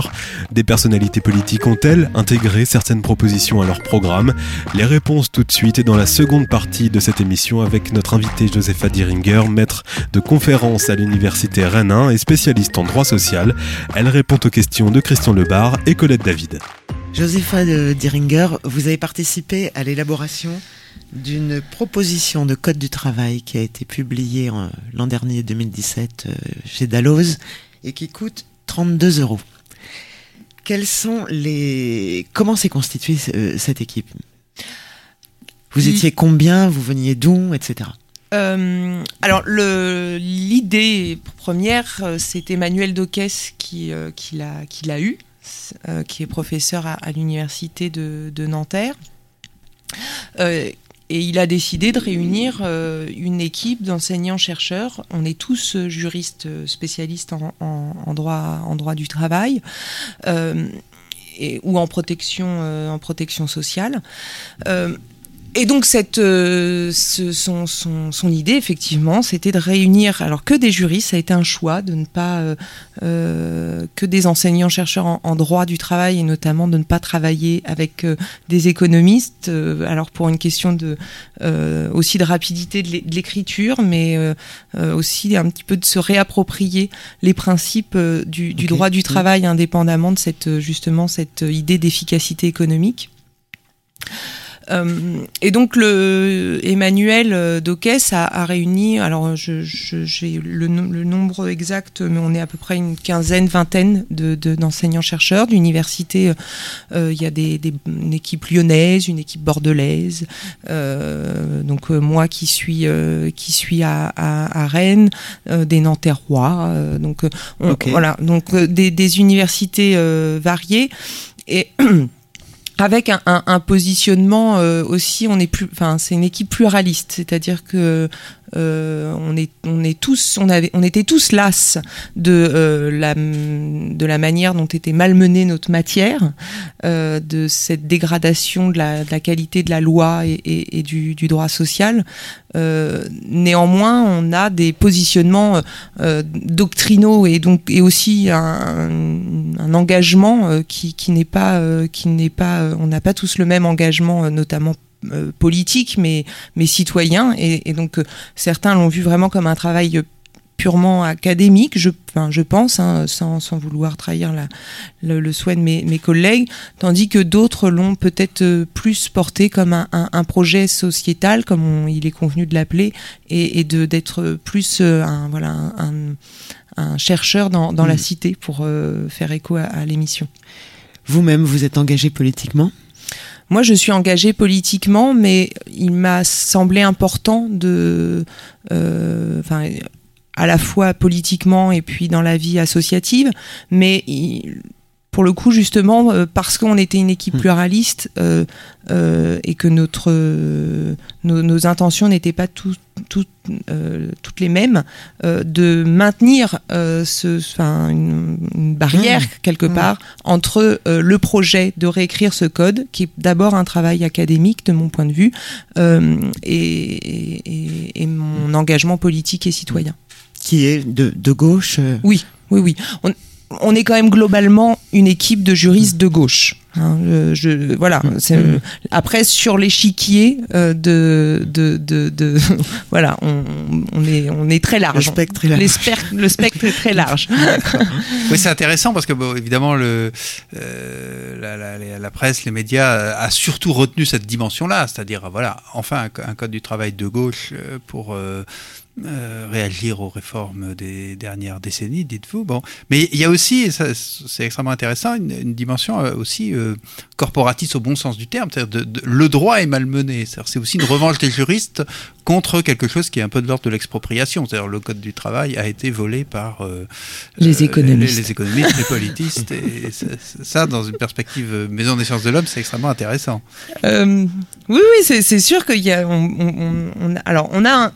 Des personnalités politiques ont-elles intégré certaines propositions à leur programme ? Les réponses tout de suite et dans la seconde partie de cette émission avec notre invitée Josepha Diringer, maître de conférences à l'université Rennes un et spécialiste en droit social. Elle répond aux questions de Christian Lebar et Colette David. Josepha Diringer, vous avez participé à l'élaboration d'une proposition de code du travail qui a été publiée en, l'an dernier, deux mille dix-sept, euh, chez Dalloz et qui coûte trente-deux euros. Quels sont les... Comment s'est constituée euh, cette équipe ? Vous étiez combien ? Vous veniez d'où ? et cetera. Euh, alors le, l'idée première, euh, c'est Emmanuel Doquès qui, euh, qui, l'a, qui l'a eu, euh, qui est professeur à, à l'université de, de Nanterre. Euh, et il a décidé de réunir euh, une équipe d'enseignants-chercheurs. On est tous euh, juristes spécialistes en, en, en, droit, en droit du travail euh, et, ou en protection, euh, en protection sociale. Euh, Et donc cette, euh, ce, son, son, son idée, effectivement, c'était de réunir, alors que des juristes, ça a été un choix de ne pas, euh, euh, que des enseignants-chercheurs en, en droit du travail, et notamment de ne pas travailler avec euh, des économistes, euh, alors pour une question de, euh, aussi de rapidité de, l'é- de l'écriture, mais euh, euh, aussi un petit peu de se réapproprier les principes euh, du, du okay. droit du travail, indépendamment de cette, justement, cette idée d'efficacité économique. Euh, et donc le Emmanuel Doquès a, a réuni, alors je, je, j'ai le, le nombre exact, mais on est à peu près une quinzaine, vingtaine de, de, d'enseignants-chercheurs d'universités. Euh, il y a des, des, une équipe lyonnaise, une équipe bordelaise, euh, donc euh, moi qui suis euh, qui suis à, à, à Rennes, euh, des Nanterrois, euh, donc on, okay. voilà, donc euh, des, des universités euh, variées et avec un, un, un positionnement euh, aussi, on est plus, enfin c'est une équipe pluraliste, c'est-à-dire que euh, on est, on est tous, on avait, on était tous las de euh, la, de la manière dont était malmenée notre matière, euh, de cette dégradation de la, de la qualité de la loi et, et, et du, du droit social. Euh, néanmoins, on a des positionnements euh, doctrinaux et donc et aussi un, un engagement euh, qui, qui n'est pas, euh, qui n'est pas, euh, on n'a pas tous le même engagement, euh, notamment euh, politique, mais mais citoyen. Et, et donc euh, certains l'ont vu vraiment comme un travail purement académique, je, enfin, je pense, hein, sans, sans vouloir trahir la, le, le souhait de mes, mes collègues, tandis que d'autres l'ont peut-être plus porté comme un, un, un projet sociétal, comme on, il est convenu de l'appeler, et, et de, d'être plus un, voilà, un, un, un chercheur dans, dans mmh. la cité, pour euh, faire écho à, à l'émission. Vous-même, vous êtes engagé politiquement ? moi, je suis engagée politiquement, mais il m'a semblé important de, euh, enfin, à la fois politiquement et puis dans la vie associative, mais il, pour le coup, justement, euh, parce qu'on était une équipe pluraliste euh, euh, et que notre, euh, nos, nos intentions n'étaient pas tout, tout, euh, toutes les mêmes, euh, de maintenir euh, ce, enfin, une, une barrière mmh. quelque mmh. part entre euh, le projet de réécrire ce code, qui est d'abord un travail académique de mon point de vue, euh, et, et, et mon engagement politique et citoyen. Qui est de, de gauche euh... Oui, oui, oui. On, on est quand même globalement une équipe de juristes de gauche. Hein, je, je, voilà. C'est, euh, après, sur l'échiquier euh, de, de, de, de voilà, on, on est, on est très large. Le spectre est large. Les sper- le spectre est très large. Oui, c'est intéressant parce que bon, évidemment, le, euh, la, la, la presse, les médias a surtout retenu cette dimension-là, c'est-à-dire voilà, enfin un, un code du travail de gauche pour euh, Euh, réagir aux réformes des dernières décennies, dites-vous. Bon, mais il y a aussi, et ça, c'est extrêmement intéressant, une, une dimension euh, aussi euh, corporatiste au bon sens du terme. C'est-à-dire de, de, le droit est malmené. C'est-à-dire c'est aussi une revanche des juristes contre quelque chose qui est un peu de l'ordre de l'expropriation. C'est-à-dire le code du travail a été volé par euh, les économistes, les, les économistes, les politistes. Et ça, ça, dans une perspective Maison des sciences de l'homme, c'est extrêmement intéressant. Euh, oui, oui, c'est, c'est sûr qu'il y a. On, on, on, alors, on a un.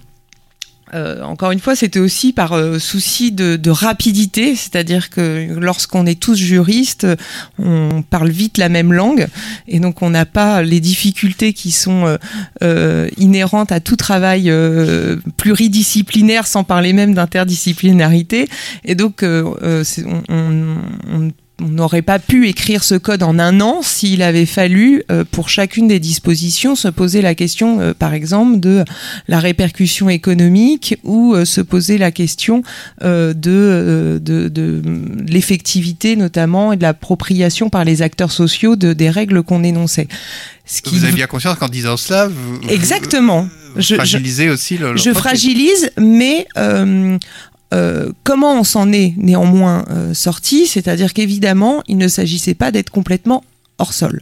Euh, encore une fois, c'était aussi par euh, souci de, de rapidité, c'est-à-dire que lorsqu'on est tous juristes, on parle vite la même langue, et donc on n'a pas les difficultés qui sont euh, euh, inhérentes à tout travail euh, pluridisciplinaire, sans parler même d'interdisciplinarité. Et donc, euh, euh, c'est, on, on, on on n'aurait pas pu écrire ce code en un an s'il avait fallu, euh, pour chacune des dispositions, se poser la question, euh, par exemple, de la répercussion économique ou euh, se poser la question euh, de, euh, de, de, de l'effectivité, notamment, et de l'appropriation par les acteurs sociaux de, des règles qu'on énonçait. Ce qui... Vous avez bien conscience qu'en disant cela, vous, Exactement. vous je, fragilisez je, aussi le... Je fragilise, mais... Euh, Euh, comment on s'en est néanmoins euh, sorti, c'est-à-dire qu'évidemment, il ne s'agissait pas d'être complètement hors sol.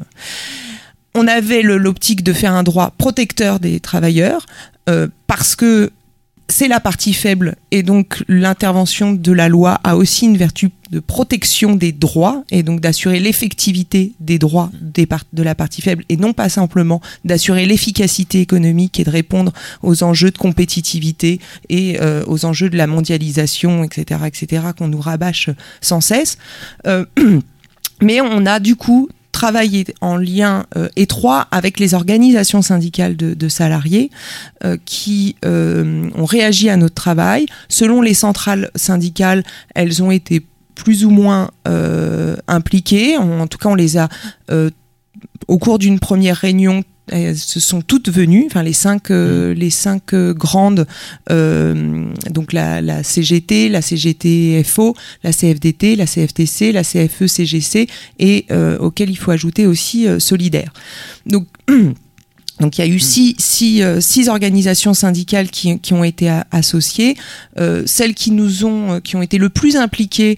On avait le, l'optique de faire un droit protecteur des travailleurs, euh, parce que c'est la partie faible, et donc l'intervention de la loi a aussi une vertu de protection des droits, et donc d'assurer l'effectivité des droits des part- de la partie faible, et non pas simplement d'assurer l'efficacité économique et de répondre aux enjeux de compétitivité et euh, aux enjeux de la mondialisation, et cetera, et cetera, qu'on nous rabâche sans cesse. Euh, mais on a du coup travailler en lien euh, étroit avec les organisations syndicales de, de salariés euh, qui euh, ont réagi à notre travail. Selon les centrales syndicales, elles ont été plus ou moins euh, impliquées. En, en tout cas, on les a, euh, au cours d'une première réunion, elles se sont toutes venues, enfin les cinq, euh, les cinq euh, grandes, euh, donc la, la C G T, la C G T F O, la C F D T, la C F T C, la C F E C G C, et euh, auquel il faut ajouter aussi euh, Solidaire. Donc Donc il y a eu six, six, euh, six organisations syndicales qui, qui ont été a, associées. Euh, celles qui nous ont, qui ont été le plus impliquées,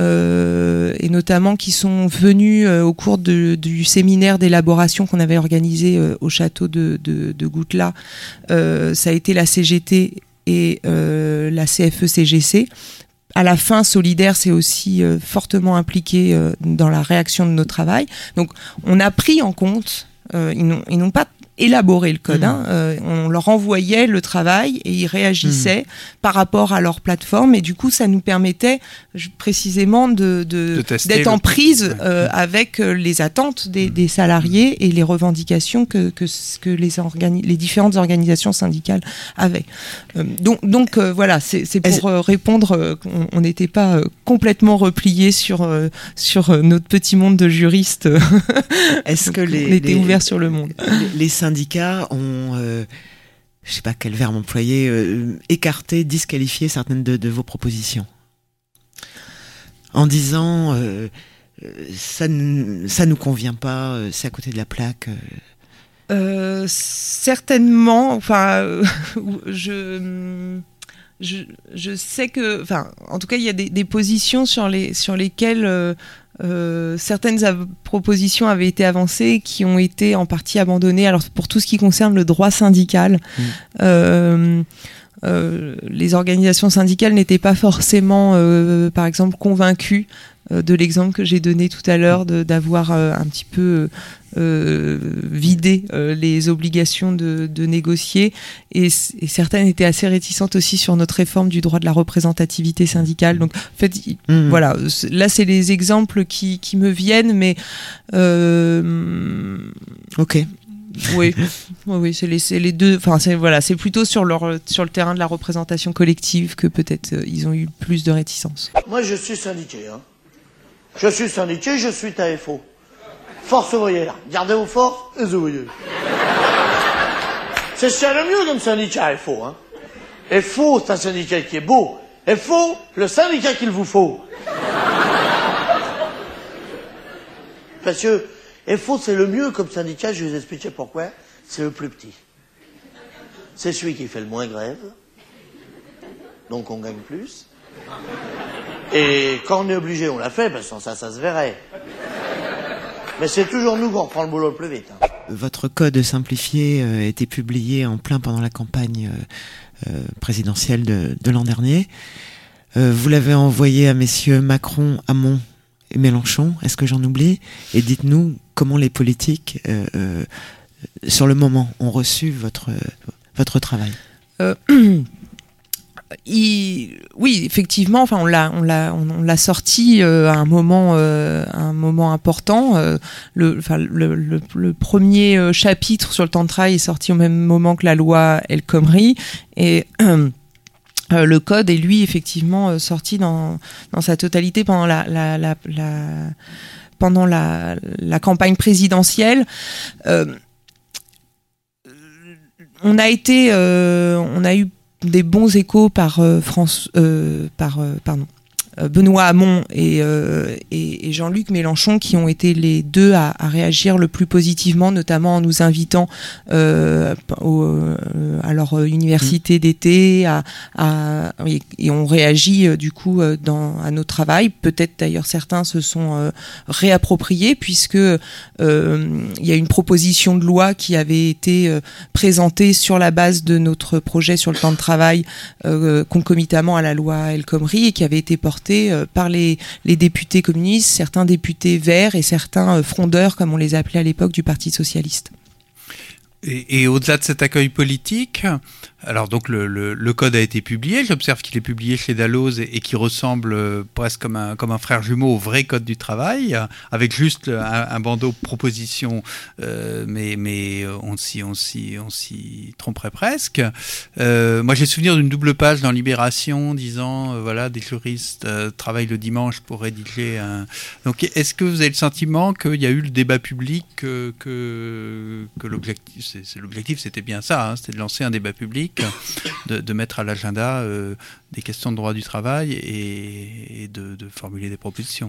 euh, et notamment qui sont venues euh, au cours de, du séminaire d'élaboration qu'on avait organisé euh, au château de, de, de Goutelas, euh, ça a été la C G T et euh, la C F E C G C. À la fin, Solidaire s'est aussi euh, fortement impliqué euh, dans la réaction de nos travails. Donc on a pris en compte, euh, ils n'ont, ils n'ont pas élaborer le code. Mmh. Hein. Euh, on leur envoyait le travail et ils réagissaient mmh. par rapport à leur plateforme, et du coup ça nous permettait je, précisément de, de, de d'être en prise euh, avec les attentes des, des salariés et les revendications que, que, que les, organi- les différentes organisations syndicales avaient. Euh, donc donc euh, voilà, c'est, c'est pour euh, répondre euh, qu'on n'était pas euh, complètement replié sur, euh, sur euh, notre petit monde de juristes. Est-ce que les, on était les, ouverts sur le monde. Les, les syndicats ont, euh, je sais pas quel verbe employer, euh, écarté, disqualifié certaines de, de vos propositions, en disant euh, ça, n- ça nous convient pas, euh, c'est à côté de la plaque. Euh. Euh, certainement. Enfin, euh, je. Je, je sais que, enfin, en tout cas, il y a des, des positions sur les sur lesquelles euh, euh, certaines av- propositions avaient été avancées qui ont été en partie abandonnées. Alors pour tout ce qui concerne le droit syndical, mmh. euh, euh, les organisations syndicales n'étaient pas forcément, euh, par exemple, convaincues euh, de l'exemple que j'ai donné tout à l'heure, de, d'avoir euh, un petit peu euh, vidé euh, les obligations de, de négocier. Et, et certaines étaient assez réticentes aussi sur notre réforme du droit de la représentativité syndicale. Donc, en fait, mmh. voilà, là, c'est les exemples qui, qui me viennent, mais... Euh, ok. Oui, oui, oui, c'est les, c'est les deux. Enfin, c'est voilà, c'est plutôt sur leur sur le terrain de la représentation collective que peut-être euh, ils ont eu plus de réticence. Moi, je suis syndiqué. Hein. Je suis syndiqué, je suis T A F O. Force ouvrière. Gardez vos forces, les ouvriers. C'est ce qu'il y a le mieux dans le syndicat F O. Hein. F O, c'est un syndicat qui est beau. F O, le syndicat qu'il vous faut. Parce que F O, c'est le mieux comme syndicat, je vais vous expliquer pourquoi. C'est le plus petit. C'est celui qui fait le moins grève. Donc on gagne plus. Et quand on est obligé, on l'a fait, parce que sans ça, ça se verrait. Mais c'est toujours nous qu'on reprend le boulot le plus vite. Hein. Votre code simplifié euh, a été publié en plein pendant la campagne euh, euh, présidentielle de, de l'an dernier. Euh, vous l'avez envoyé à messieurs Macron, Hamon et Mélenchon, est-ce que j'en oublie? Et dites-nous comment les politiques, euh, euh, sur le moment, ont reçu votre, votre travail. Euh, il, oui, effectivement, enfin, on l'a, on l'a, on, on l'a sorti euh, à un moment, euh, à un moment important. Euh, le, enfin, le, le, le premier euh, chapitre sur le temps de travail est sorti au même moment que la loi El Khomri, et euh, Euh, le code est lui effectivement euh, sorti dans dans sa totalité pendant la la la, la pendant la la campagne présidentielle. Euh, on a été euh, on a eu des bons échos par euh, France euh, par euh, pardon Benoît Hamon et, euh, et, et Jean-Luc Mélenchon, qui ont été les deux à, à réagir le plus positivement, notamment en nous invitant euh, au, euh, à leur université d'été, à, à, et, et on réagit euh, du coup euh, dans, à notre travail. Peut-être d'ailleurs certains se sont euh, réappropriés, puisque euh, il y a une proposition de loi qui avait été euh, présentée sur la base de notre projet sur le temps de travail euh, concomitamment à la loi El Khomri, et qui avait été portée par les, les députés communistes, certains députés verts et certains frondeurs, comme on les appelait à l'époque, du Parti socialiste. Et, et au-delà de cet accueil politique, alors donc le, le, le code a été publié, j'observe qu'il est publié chez Dalloz et, et qui ressemble euh, presque comme un, comme un frère jumeau au vrai code du travail, avec juste un, un bandeau proposition, euh, mais, mais on s'y, on s'y, on s'y tromperait presque. Euh, moi j'ai souvenir d'une double page dans Libération disant, euh, voilà, des juristes euh, travaillent le dimanche pour rédiger un... Donc est-ce que vous avez le sentiment qu'il y a eu le débat public, que, que, que l'objectif, c'est, c'est l'objectif c'était bien ça, hein, c'était de lancer un débat public, De, de mettre à l'agenda euh, des questions de droit du travail et, et de, de formuler des propositions.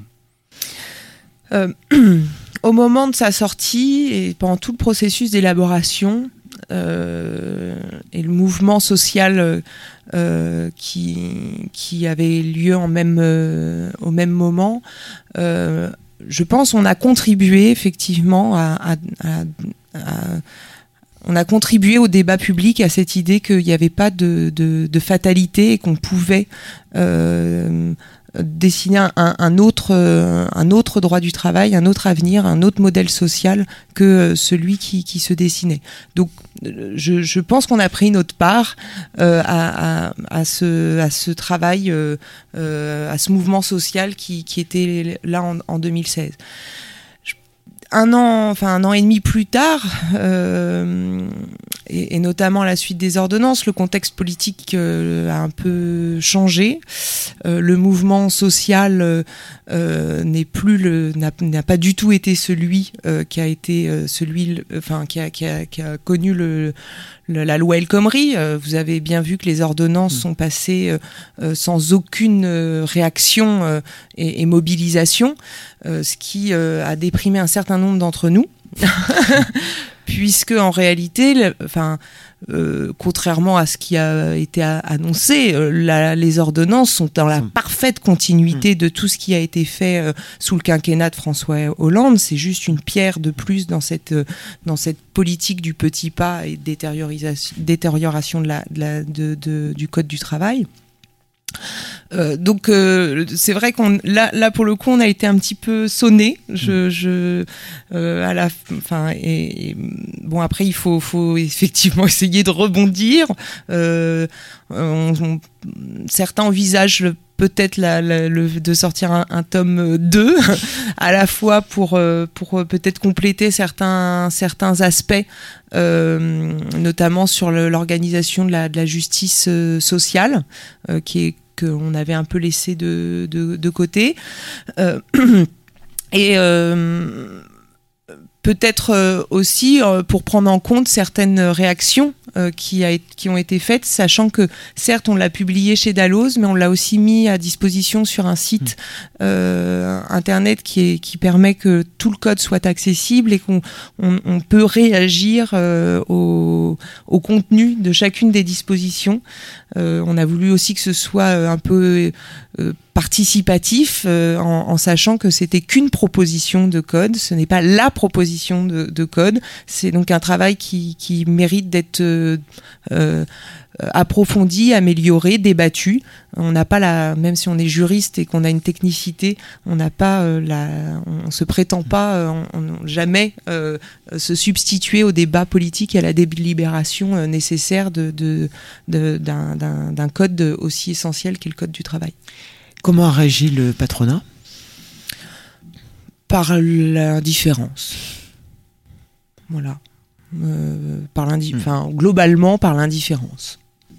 Euh, au moment de sa sortie et pendant tout le processus d'élaboration euh, et le mouvement social euh, qui, qui avait lieu en même, euh, au même moment, euh, je pense qu'on a contribué effectivement à, à, à, à On a contribué au débat public, à cette idée qu'il n'y avait pas de, de, de fatalité et qu'on pouvait euh, dessiner un, un, autre, un autre droit du travail, un autre avenir, un autre modèle social que celui qui, qui se dessinait. Donc je, je pense qu'on a pris notre part euh, à, à, à, ce, à ce travail, euh, euh, à ce mouvement social qui, qui était là en, en deux mille seize. Un an, enfin un an et demi plus tard, euh, et, et notamment à la suite des ordonnances, le contexte politique euh, a un peu changé. Euh, le mouvement social euh, n'est plus le, n'a, n'a pas du tout été celui euh, qui a été euh, celui, enfin qui a, qui a, qui a connu le, le, la loi El Khomri. Euh, vous avez bien vu que les ordonnances mmh. sont passées euh, sans aucune euh, réaction euh, et, et mobilisation, euh, ce qui euh, a déprimé un certain nombre d'entre nous. puisque en réalité, le, enfin, euh, contrairement à ce qui a été a, annoncé, euh, la, les ordonnances sont dans la parfaite continuité de tout ce qui a été fait euh, sous le quinquennat de François Hollande. C'est juste une pierre de plus dans cette euh, dans cette politique du petit pas et détériorisation, détérioration de la, de la de, de, du code du travail. Euh, donc euh, c'est vrai qu'on là là pour le coup on a été un petit peu sonné. Je je euh, à la enfin et, et bon après il faut faut effectivement essayer de rebondir. Euh, on, on, certains envisagent peut-être la, la, le, de sortir un, un tome deux à la fois pour pour peut-être compléter certains certains aspects, euh, notamment sur le, l'organisation de la de la justice euh, sociale, euh, qui est qu'on avait un peu laissé de, de, de côté. Euh, et euh, peut-être euh, aussi euh, pour prendre en compte certaines réactions euh, qui, a, qui ont été faites, sachant que certes on l'a publié chez Dalloz, mais on l'a aussi mis à disposition sur un site euh, internet qui, est, qui permet que tout le code soit accessible et qu'on on, on peut réagir euh, au, au contenu de chacune des dispositions. Euh, on a voulu aussi que ce soit un peu euh, participatif, euh, en, en sachant que c'était qu'une proposition de code, ce n'est pas la proposition de, de code. C'est donc un travail qui, qui mérite d'être euh, euh, approfondi, amélioré, débattu. On n'a pas la, même si on est juriste et qu'on a une technicité, on n'a pas euh, la, on se prétend pas, euh, on, on, jamais euh, se substituer au débat politique et à la délibération euh, nécessaire de, de, de, d'un, d'un, d'un code aussi essentiel qu'est le code du travail. Comment a réagi le patronat ? Par l'indifférence. Voilà. Euh, par l'indi- mmh. Enfin, globalement, par l'indifférence.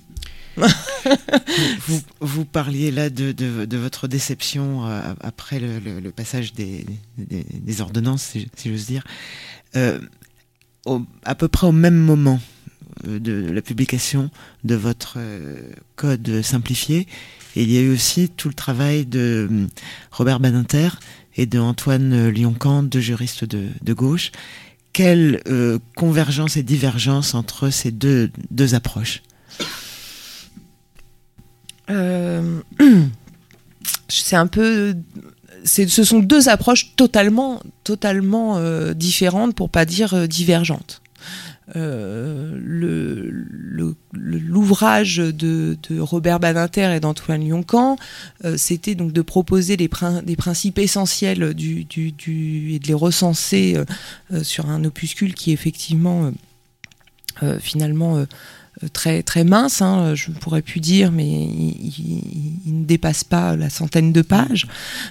vous, vous parliez là de, de, de votre déception euh, après le, le, le passage des, des, des ordonnances, si, si j'ose dire. Euh, au, à peu près au même moment de la publication de votre euh, code simplifié, il y a eu aussi tout le travail de Robert Badinter et de Antoine Lyon-Camp, deux juristes de, de gauche. Quelle euh, convergence et divergence entre ces deux, deux approches ? euh, C'est un peu... C'est, ce sont deux approches totalement, totalement euh, différentes, pour pas dire euh, divergentes. Euh, le, le, l'ouvrage de, de Robert Badinter et d'Antoine Lyon-Camp, euh, c'était donc de proposer des, prin- des principes essentiels du, du, du, et de les recenser euh, euh, sur un opuscule qui est effectivement euh, euh, finalement euh, très, très mince, hein, je pourrais plus dire, mais il, il, il ne dépasse pas la centaine de pages.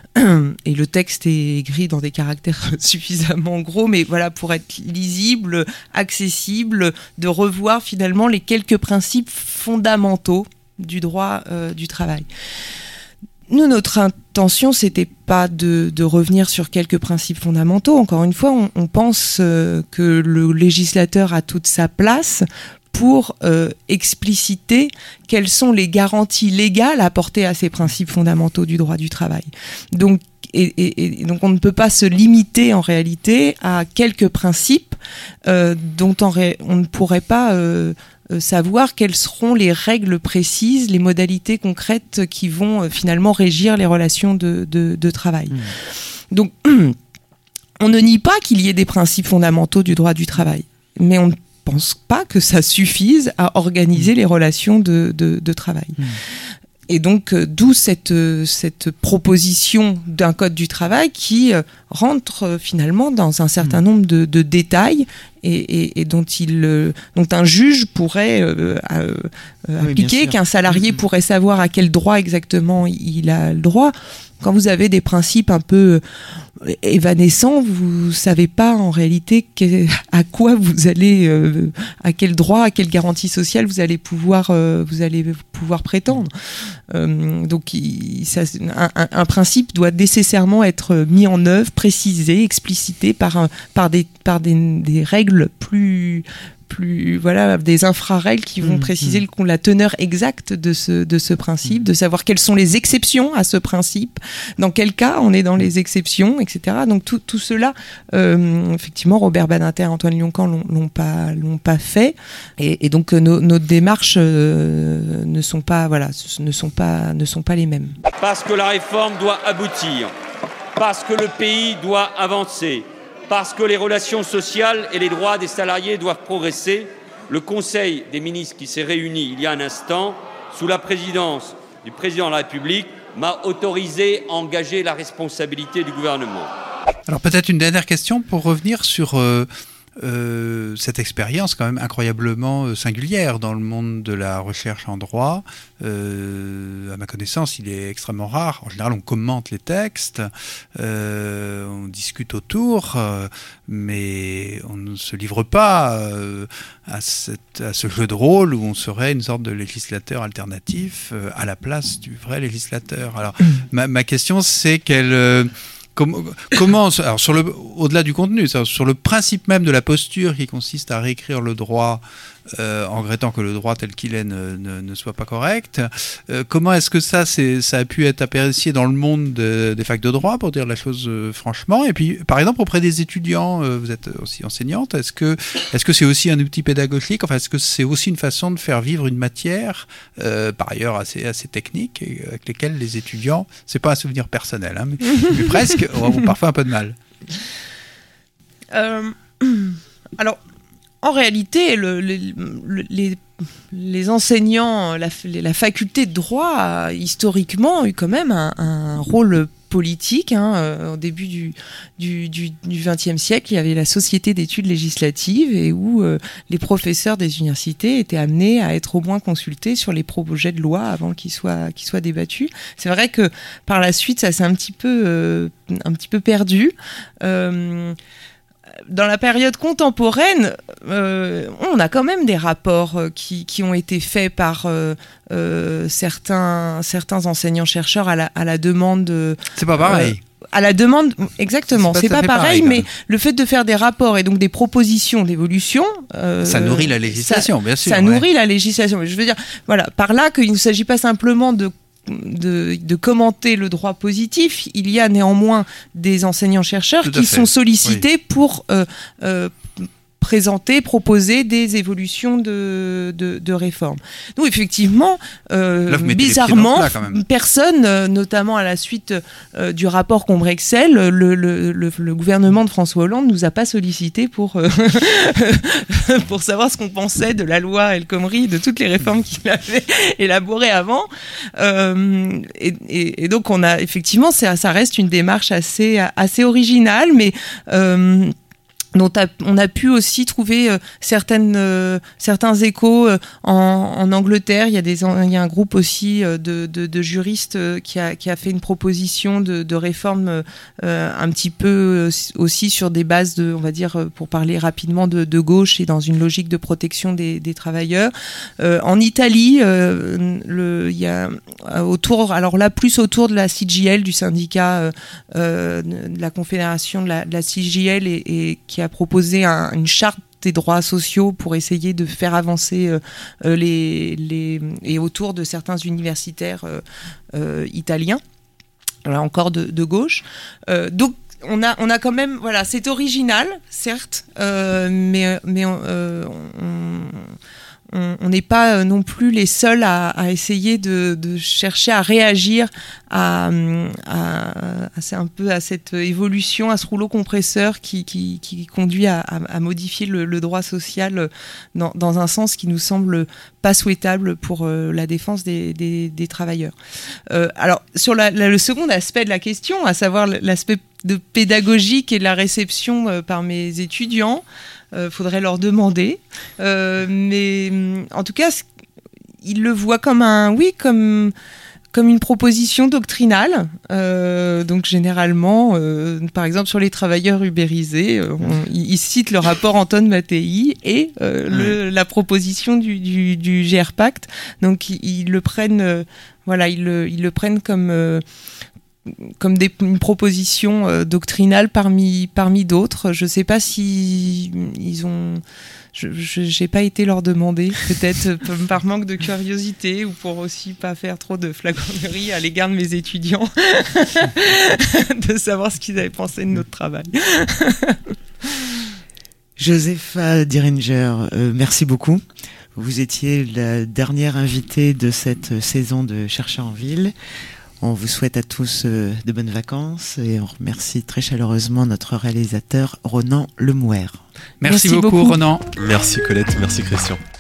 Et le texte est écrit dans des caractères suffisamment gros, mais voilà, pour être lisible, accessible, de revoir finalement les quelques principes fondamentaux du droit euh, du travail. Nous, notre intention, c'était pas de, de revenir sur quelques principes fondamentaux. Encore une fois, on, on pense euh, que le législateur a toute sa place pour euh, expliciter quelles sont les garanties légales apportées à ces principes fondamentaux du droit du travail. Donc, et, et, et donc on ne peut pas se limiter en réalité à quelques principes euh, dont on, ré, on ne pourrait pas euh, savoir quelles seront les règles précises, les modalités concrètes qui vont euh, finalement régir les relations de, de, de travail. Mmh. Donc, on ne nie pas qu'il y ait des principes fondamentaux du droit du travail, mais on ne pense pas que ça suffise à organiser les relations de, de, de travail. Mmh. Et donc, euh, d'où cette, euh, cette proposition d'un code du travail qui euh, rentre euh, finalement dans un certain mmh. nombre de, de détails et, et, et dont, il, euh, dont un juge pourrait euh, euh, euh, oui, appliquer, qu'un salarié mmh. pourrait savoir à quel droit exactement il a le droit. Quand vous avez des principes un peu évanescents, vous savez pas en réalité que, à quoi vous allez, euh, à quel droit, à quelle garantie sociale vous allez pouvoir, euh, vous allez pouvoir prétendre. Euh, donc, il, ça, un, un, un principe doit nécessairement être mis en œuvre, précisé, explicité par, un, par des, par des, des règles plus plus voilà des infrarègles qui vont Mmh, préciser mmh. le- la teneur exacte de ce de ce principe, de savoir quelles sont les exceptions à ce principe, dans quel cas on est dans les exceptions, et cetera. Donc tout tout cela, euh, effectivement, Robert Badinter, Antoine Lyon-Caen l'ont, l'ont pas l'ont pas fait, et, et donc euh, nos, nos démarches euh, ne sont pas voilà ce- ne sont pas ne sont pas les mêmes. Parce que la réforme doit aboutir, parce que le pays doit avancer, parce que les relations sociales et les droits des salariés doivent progresser, le Conseil des ministres qui s'est réuni il y a un instant, sous la présidence du président de la République, m'a autorisé à engager la responsabilité du gouvernement. Alors peut-être une dernière question pour revenir sur euh, euh, cette expérience quand même incroyablement euh, singulière dans le monde de la recherche en droit. Euh, à ma connaissance, il est extrêmement rare. En général, on commente les textes, euh, on discute autour, euh, mais on ne se livre pas euh, à, cette, à ce jeu de rôle où on serait une sorte de législateur alternatif euh, à la place du vrai législateur. Alors, ma, ma question, c'est quelle... Euh, Comment, comment alors sur le, au-delà du contenu, sur le principe même de la posture qui consiste à réécrire le droit euh, en regrettant que le droit tel qu'il est ne, ne, ne soit pas correct, euh, comment est-ce que ça, c'est, ça a pu être apprécié dans le monde de, des facs de droit, pour dire la chose euh, franchement, et puis par exemple auprès des étudiants, euh, vous êtes aussi enseignante, est-ce que, est-ce que c'est aussi un outil pédagogique, enfin est-ce que c'est aussi une façon de faire vivre une matière, euh, par ailleurs assez, assez technique, et avec lesquelles les étudiants, c'est pas un souvenir personnel, hein, mais, mais presque, ont parfois un peu de mal. Euh, alors, en réalité, le, le, le, les, les enseignants, la, la faculté de droit a historiquement eu quand même un, un rôle politique. Hein. Euh, au début du, du, du, du vingtième siècle, il y avait la Société d'études législatives et où euh, les professeurs des universités étaient amenés à être au moins consultés sur les projets de loi avant qu'ils soient, qu'ils soient débattus. C'est vrai que par la suite, ça s'est un petit peu, euh, un petit peu perdu. Euh, Dans la période contemporaine, euh, on a quand même des rapports euh, qui, qui ont été faits par euh, euh, certains, certains enseignants-chercheurs à la, à la demande... De, c'est pas pareil. Euh, à la demande, exactement, c'est pas, c'est pas pareil, pareil mais le fait de faire des rapports et donc des propositions d'évolution... Euh, ça nourrit la législation, ça, bien sûr. Ça ouais. nourrit la législation. Je veux dire, voilà, par là qu'il ne s'agit pas simplement de De, de commenter le droit positif, il y a néanmoins des enseignants-chercheurs qui fait. sont sollicités oui. pour euh, euh, présenter, proposer des évolutions de, de, de réforme. Donc effectivement, euh, là, bizarrement, plat, personne, euh, notamment à la suite euh, du rapport Combrexel, le, le, le, le gouvernement de François Hollande nous a pas sollicité pour, euh, pour savoir ce qu'on pensait de la loi El Khomri, de toutes les réformes qu'il avait élaborées avant. Euh, et, et, et donc on a effectivement, ça, ça reste une démarche assez, assez originale, mais euh, dont on a pu aussi trouver euh, certaines, euh, certains échos euh, en, en Angleterre. Il y a, des, il y a un groupe aussi euh, de, de, de juristes euh, qui, a, qui a fait une proposition de, de réforme euh, un petit peu euh, aussi sur des bases, de, on va dire, pour parler rapidement, de, de gauche et dans une logique de protection des, des travailleurs. Euh, en Italie, euh, le, il y a autour, alors là plus autour de la C G L, du syndicat euh, euh, de la confédération de la, de la C G L et, et qui a proposé un, une charte des droits sociaux pour essayer de faire avancer euh, les, les et autour de certains universitaires euh, euh, italiens, là encore de, de gauche. Euh, donc on a on a quand même voilà, c'est original certes, euh, mais mais euh, on on n'est pas non plus les seuls à, à essayer de, de chercher à réagir à, à, à, c'est un peu à cette évolution, à ce rouleau compresseur qui, qui, qui conduit à, à modifier le, le droit social dans, dans un sens qui nous semble pas souhaitable pour la défense des, des, des travailleurs. Euh, alors, sur la, la, le second aspect de la question, à savoir l'aspect de pédagogique et de la réception euh, par mes étudiants, euh, faudrait leur demander. Euh, mais en tout cas, ils le voient comme un, oui, comme comme une proposition doctrinale. Euh, donc généralement, euh, par exemple sur les travailleurs ubérisés, euh, on, ils citent le rapport Anton Mattei et euh, le, la proposition du, du, du G R Pacte. Donc ils, ils le prennent, euh, voilà, ils le, ils le prennent comme euh, comme des, une proposition euh, doctrinale parmi parmi d'autres. Je sais pas si ils ont, je n'ai pas été leur demander, peut-être par manque de curiosité ou pour aussi pas faire trop de flagornerie à l'égard de mes étudiants, de savoir ce qu'ils avaient pensé de notre travail. Josepha Diringer, euh, merci beaucoup. Vous étiez la dernière invitée de cette saison de Chercheurs en ville. On vous souhaite à tous euh, de bonnes vacances et on remercie très chaleureusement notre réalisateur Ronan Lemouer. Merci, merci beaucoup, beaucoup Ronan. Merci Colette, merci Christian.